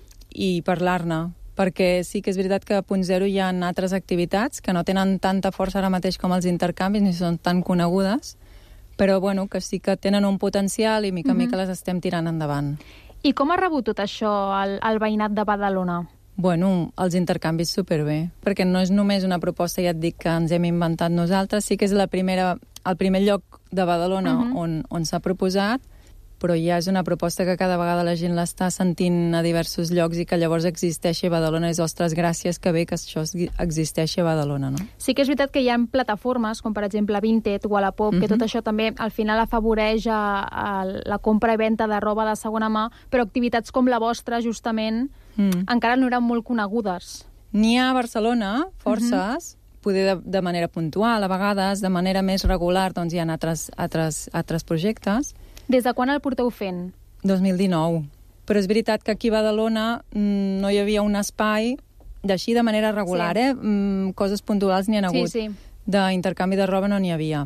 [SPEAKER 16] i parlar-ne, perquè sí que és veritat que a Punt Zero hi ha altres activitats que no tenen tanta força ara mateix com els intercanvis, ni són tan conegudes, però bueno, que sí que tenen un potencial i mica en mica les estem tirant endavant.
[SPEAKER 15] I com ha rebut tot això el, el veïnat de Badalona?
[SPEAKER 16] Bueno, els intercanvis superbé, perquè no és només una proposta, ja et dic, que ens hem inventat nosaltres, sí que és la primera, el primer lloc de Badalona uh-huh. on, on s'ha proposat, però ja és una proposta que cada vegada la gent l'està sentint a diversos llocs i que llavors existeixi a Badalona. És, ostres, gràcies, que bé que això existeixi a Badalona, no?
[SPEAKER 15] Sí que és veritat que hi ha plataformes, com per exemple Vinted, Wallapop, uh-huh. que tot això també al final afavoreix a, a la compra i venda de roba de segona mà, però activitats com la vostra, justament, mm. encara no eren molt conegudes.
[SPEAKER 16] N'hi ha a Barcelona, forces, uh-huh. poder de, de manera puntual, a vegades, de manera més regular, doncs hi ha altres, altres, altres projectes.
[SPEAKER 15] Des de quan el porteu fent?
[SPEAKER 16] dos mil dinou. Però és veritat que aquí a Badalona mmm, no hi havia un espai d'així de manera regular, sí. eh? Mm, coses puntuals n'hi ha hagut.
[SPEAKER 15] Sí, sí.
[SPEAKER 16] D'intercanvi de roba no n'hi havia.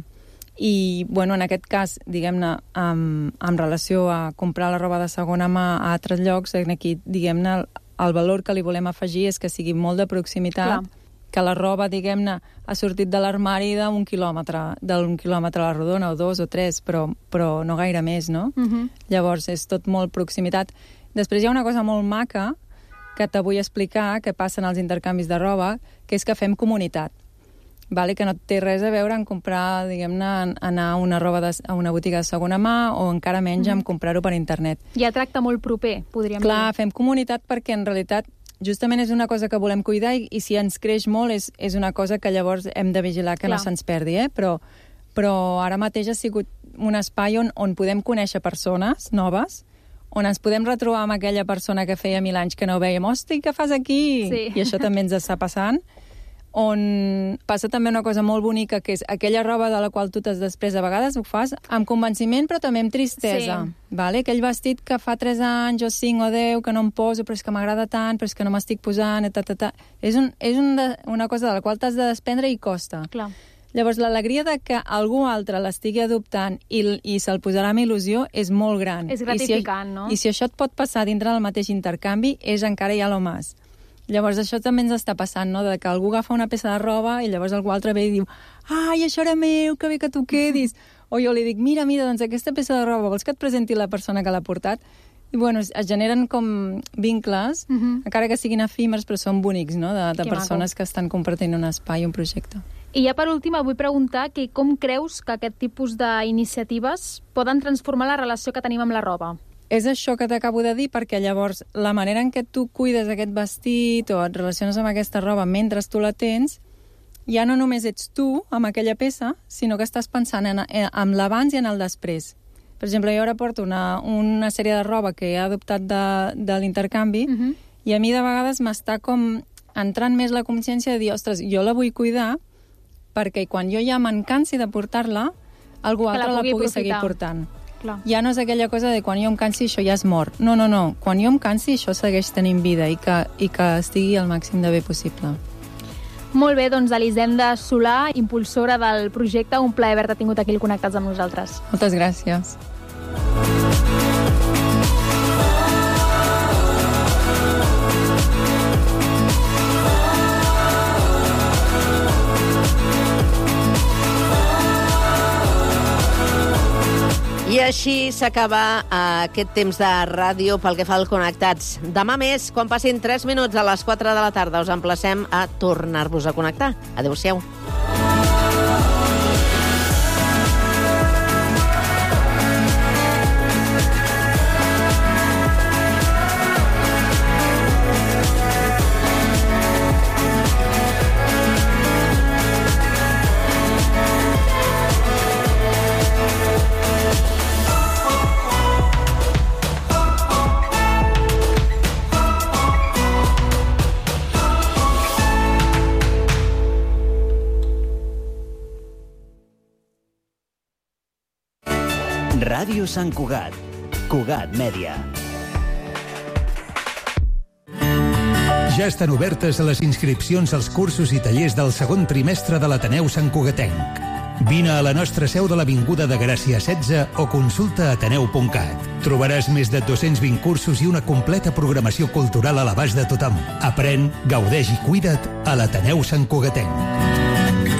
[SPEAKER 16] I, bueno, en aquest cas, diguem-ne, amb, amb relació a comprar la roba de segona mà a altres llocs, aquí, diguem-ne, el, el valor que li volem afegir és que sigui molt de proximitat, Clar. que la roba, diguem-ne, ha sortit de l'armari d'un quilòmetre, d'un quilòmetre a la rodona, o dos o tres, però, però no gaire més, no?
[SPEAKER 15] Uh-huh.
[SPEAKER 16] Llavors, és tot molt proximitat. Després hi ha una cosa molt maca que te vull explicar, que passa en els intercanvis de roba, que és que fem comunitat, vale? Que no té res a veure en comprar, diguem-ne, anar a una roba de, a una botiga de segona mà o encara menys uh-huh. en comprar-ho per internet.
[SPEAKER 15] Hi ha tracte molt proper, podríem
[SPEAKER 16] Clar, dir. Clar, fem comunitat perquè en realitat justament és una cosa que volem cuidar i, i si ens creix molt és, és una cosa que llavors hem de vigilar que Clar. no se'ns perdi, eh? Però, però ara mateix ha sigut un espai on, on podem conèixer persones noves, on ens podem retrobar amb aquella persona que feia mil anys que no veiem. Hosti, què fas aquí?
[SPEAKER 15] Sí.
[SPEAKER 16] I això també ens està passant. On passa també una cosa molt bonica, que és aquella roba de la qual tu t'has després, a vegades ho fas amb convenciment però també amb tristesa.
[SPEAKER 15] Sí.
[SPEAKER 16] Vale? Aquell vestit que fa tres anys o cinc o deu que no em poso, però és que m'agrada tant, però és que no m'estic posant, ta, ta, ta. És, un, és un de, una cosa de la qual t'has de desprendre i costa.
[SPEAKER 15] Clar.
[SPEAKER 16] Llavors, l'alegria de que algú altre l'estigui adoptant i, i se'l posarà amb il·lusió és molt gran.
[SPEAKER 15] És gratificant,
[SPEAKER 16] I si,
[SPEAKER 15] no?
[SPEAKER 16] I si això et pot passar dintre del mateix intercanvi, és encara ja lo más. Llavors, això també ens està passant, no?, de que algú agafa una peça de roba i llavors algú altre ve i diu «Ai, això era meu, que bé que tu quedis!» O jo li dic «Mira, mira, doncs aquesta peça de roba, vols que et presenti la persona que l'ha portat?» I, bueno, es, es generen com vincles,
[SPEAKER 15] Mhm.
[SPEAKER 16] encara que siguin efímers, però són bonics, no?, de, de
[SPEAKER 15] Que
[SPEAKER 16] persones
[SPEAKER 15] maco.
[SPEAKER 16] que estan compartint un espai, un projecte.
[SPEAKER 15] I ja per últim, vull preguntar que com creus que aquest tipus d'iniciatives poden transformar la relació que tenim amb la roba?
[SPEAKER 16] És això que t'acabo de dir, perquè llavors la manera en què tu cuides aquest vestit o et relaciones amb aquesta roba mentre tu la tens, ja no només ets tu amb aquella peça, sinó que estàs pensant en, en l'abans i en el després. Per exemple, jo ara porto una, una sèrie de roba que he adoptat de, de l'intercanvi
[SPEAKER 15] Mhm.
[SPEAKER 16] i a mi de vegades m'està com entrant més la consciència de dir, ostres, jo la vull cuidar perquè quan jo ja me'n cansi de portar-la, algú
[SPEAKER 15] Que la
[SPEAKER 16] altre la
[SPEAKER 15] pugui
[SPEAKER 16] pugui
[SPEAKER 15] aprofitar.
[SPEAKER 16] seguir portant.
[SPEAKER 15] Clar.
[SPEAKER 16] Ja no és aquella cosa de quan jo em cansi això ja és mort. No, no, no. Quan jo em cansi això segueix tenint vida i que, i que estigui el màxim de bé possible.
[SPEAKER 15] Molt bé, doncs Elisenda Solà, impulsora del projecte, un plaer haver-te tingut aquí al Connectats amb nosaltres.
[SPEAKER 16] Moltes gràcies.
[SPEAKER 3] I així s'acaba aquest temps de ràdio pel que fa al Connectats. Demà més, quan passin tres minuts a les quatre de la tarda, us emplacem a tornar-vos a connectar. Adéu-siau.
[SPEAKER 17] Ràdio Sant Cugat. Cugat Mèdia.
[SPEAKER 18] Ja estan obertes les inscripcions als cursos i tallers del segon trimestre de l'Ateneu Sant Cugatenc. Vine a la nostra seu de l'Avinguda de Gràcia setze o consulta ateneu punt cat. Trobaràs més de dos-cents vint cursos i una completa programació cultural a l'abast de tothom. Aprèn, gaudeix i cuida't a l'Ateneu Sant Cugatenc.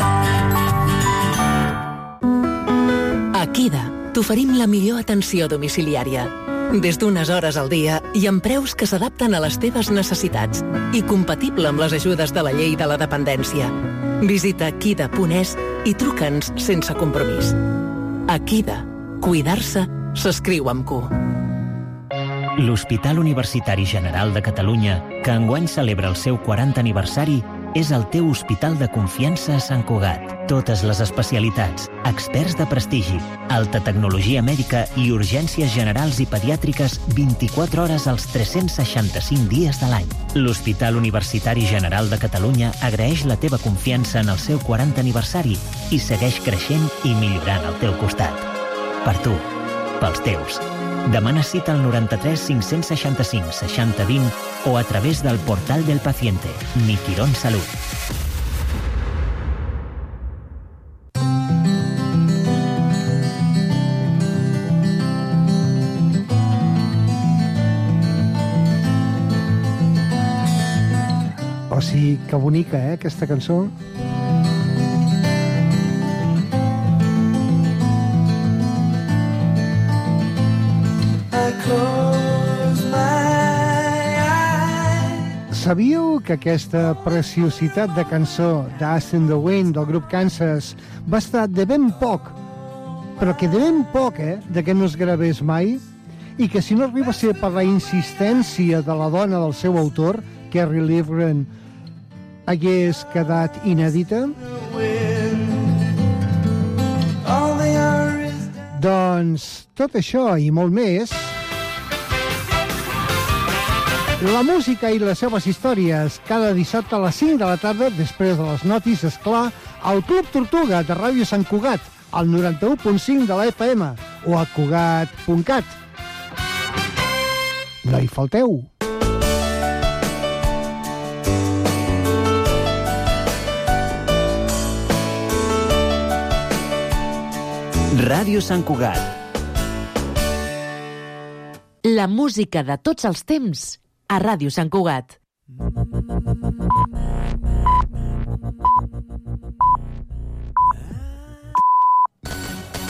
[SPEAKER 19] A Kida t'oferim la millor atenció domiciliària. Des d'unes hores al dia i amb preus que s'adapten a les teves necessitats i compatible amb les ajudes de la llei de la dependència. Visita kida punt es i truca'ns sense compromís. A Kida, cuidar-se s'escriu amb Q.
[SPEAKER 17] L'Hospital Universitari General de Catalunya, que enguany celebra el seu quaranta aniversari, és el teu hospital de confiança a Sant Cugat. Totes les especialitats, experts de prestigi, alta tecnologia mèdica i urgències generals i pediàtriques vint-i-quatre hores als tres-cents seixanta-cinc dies de l'any. L'Hospital Universitari General de Catalunya agraeix la teva confiança en el seu quaranta aniversari i segueix creixent i millorant al teu costat. Per tu, pels teus. Demana cita al noranta-tres cinc-cents seixanta-cinc seixanta vint o a través del portal del paciente, Mi Quirón Salut.
[SPEAKER 20] O sigui, que bonica, eh, aquesta cançó. Sabíeu que aquesta preciositat de cançó d'Ast in the Wind del grup Kansas va estar de ben poc, però que de ben poc, eh, de que no es gravés mai, i que si no arriba a ser per la insistència de la dona del seu autor, Kerry Livgren, hagués quedat inèdita? Doncs tot això i molt més, la música i les seves històries cada dissabte a les cinc de la tarda, després de les notis, esclar, al Club Tortuga de Ràdio Sant Cugat, al noranta-u punt cinc de la F M o a cugat punt cat. No hi falteu!
[SPEAKER 17] Ràdio Sant Cugat.
[SPEAKER 21] La música de tots els temps a Ràdio Sant Cugat.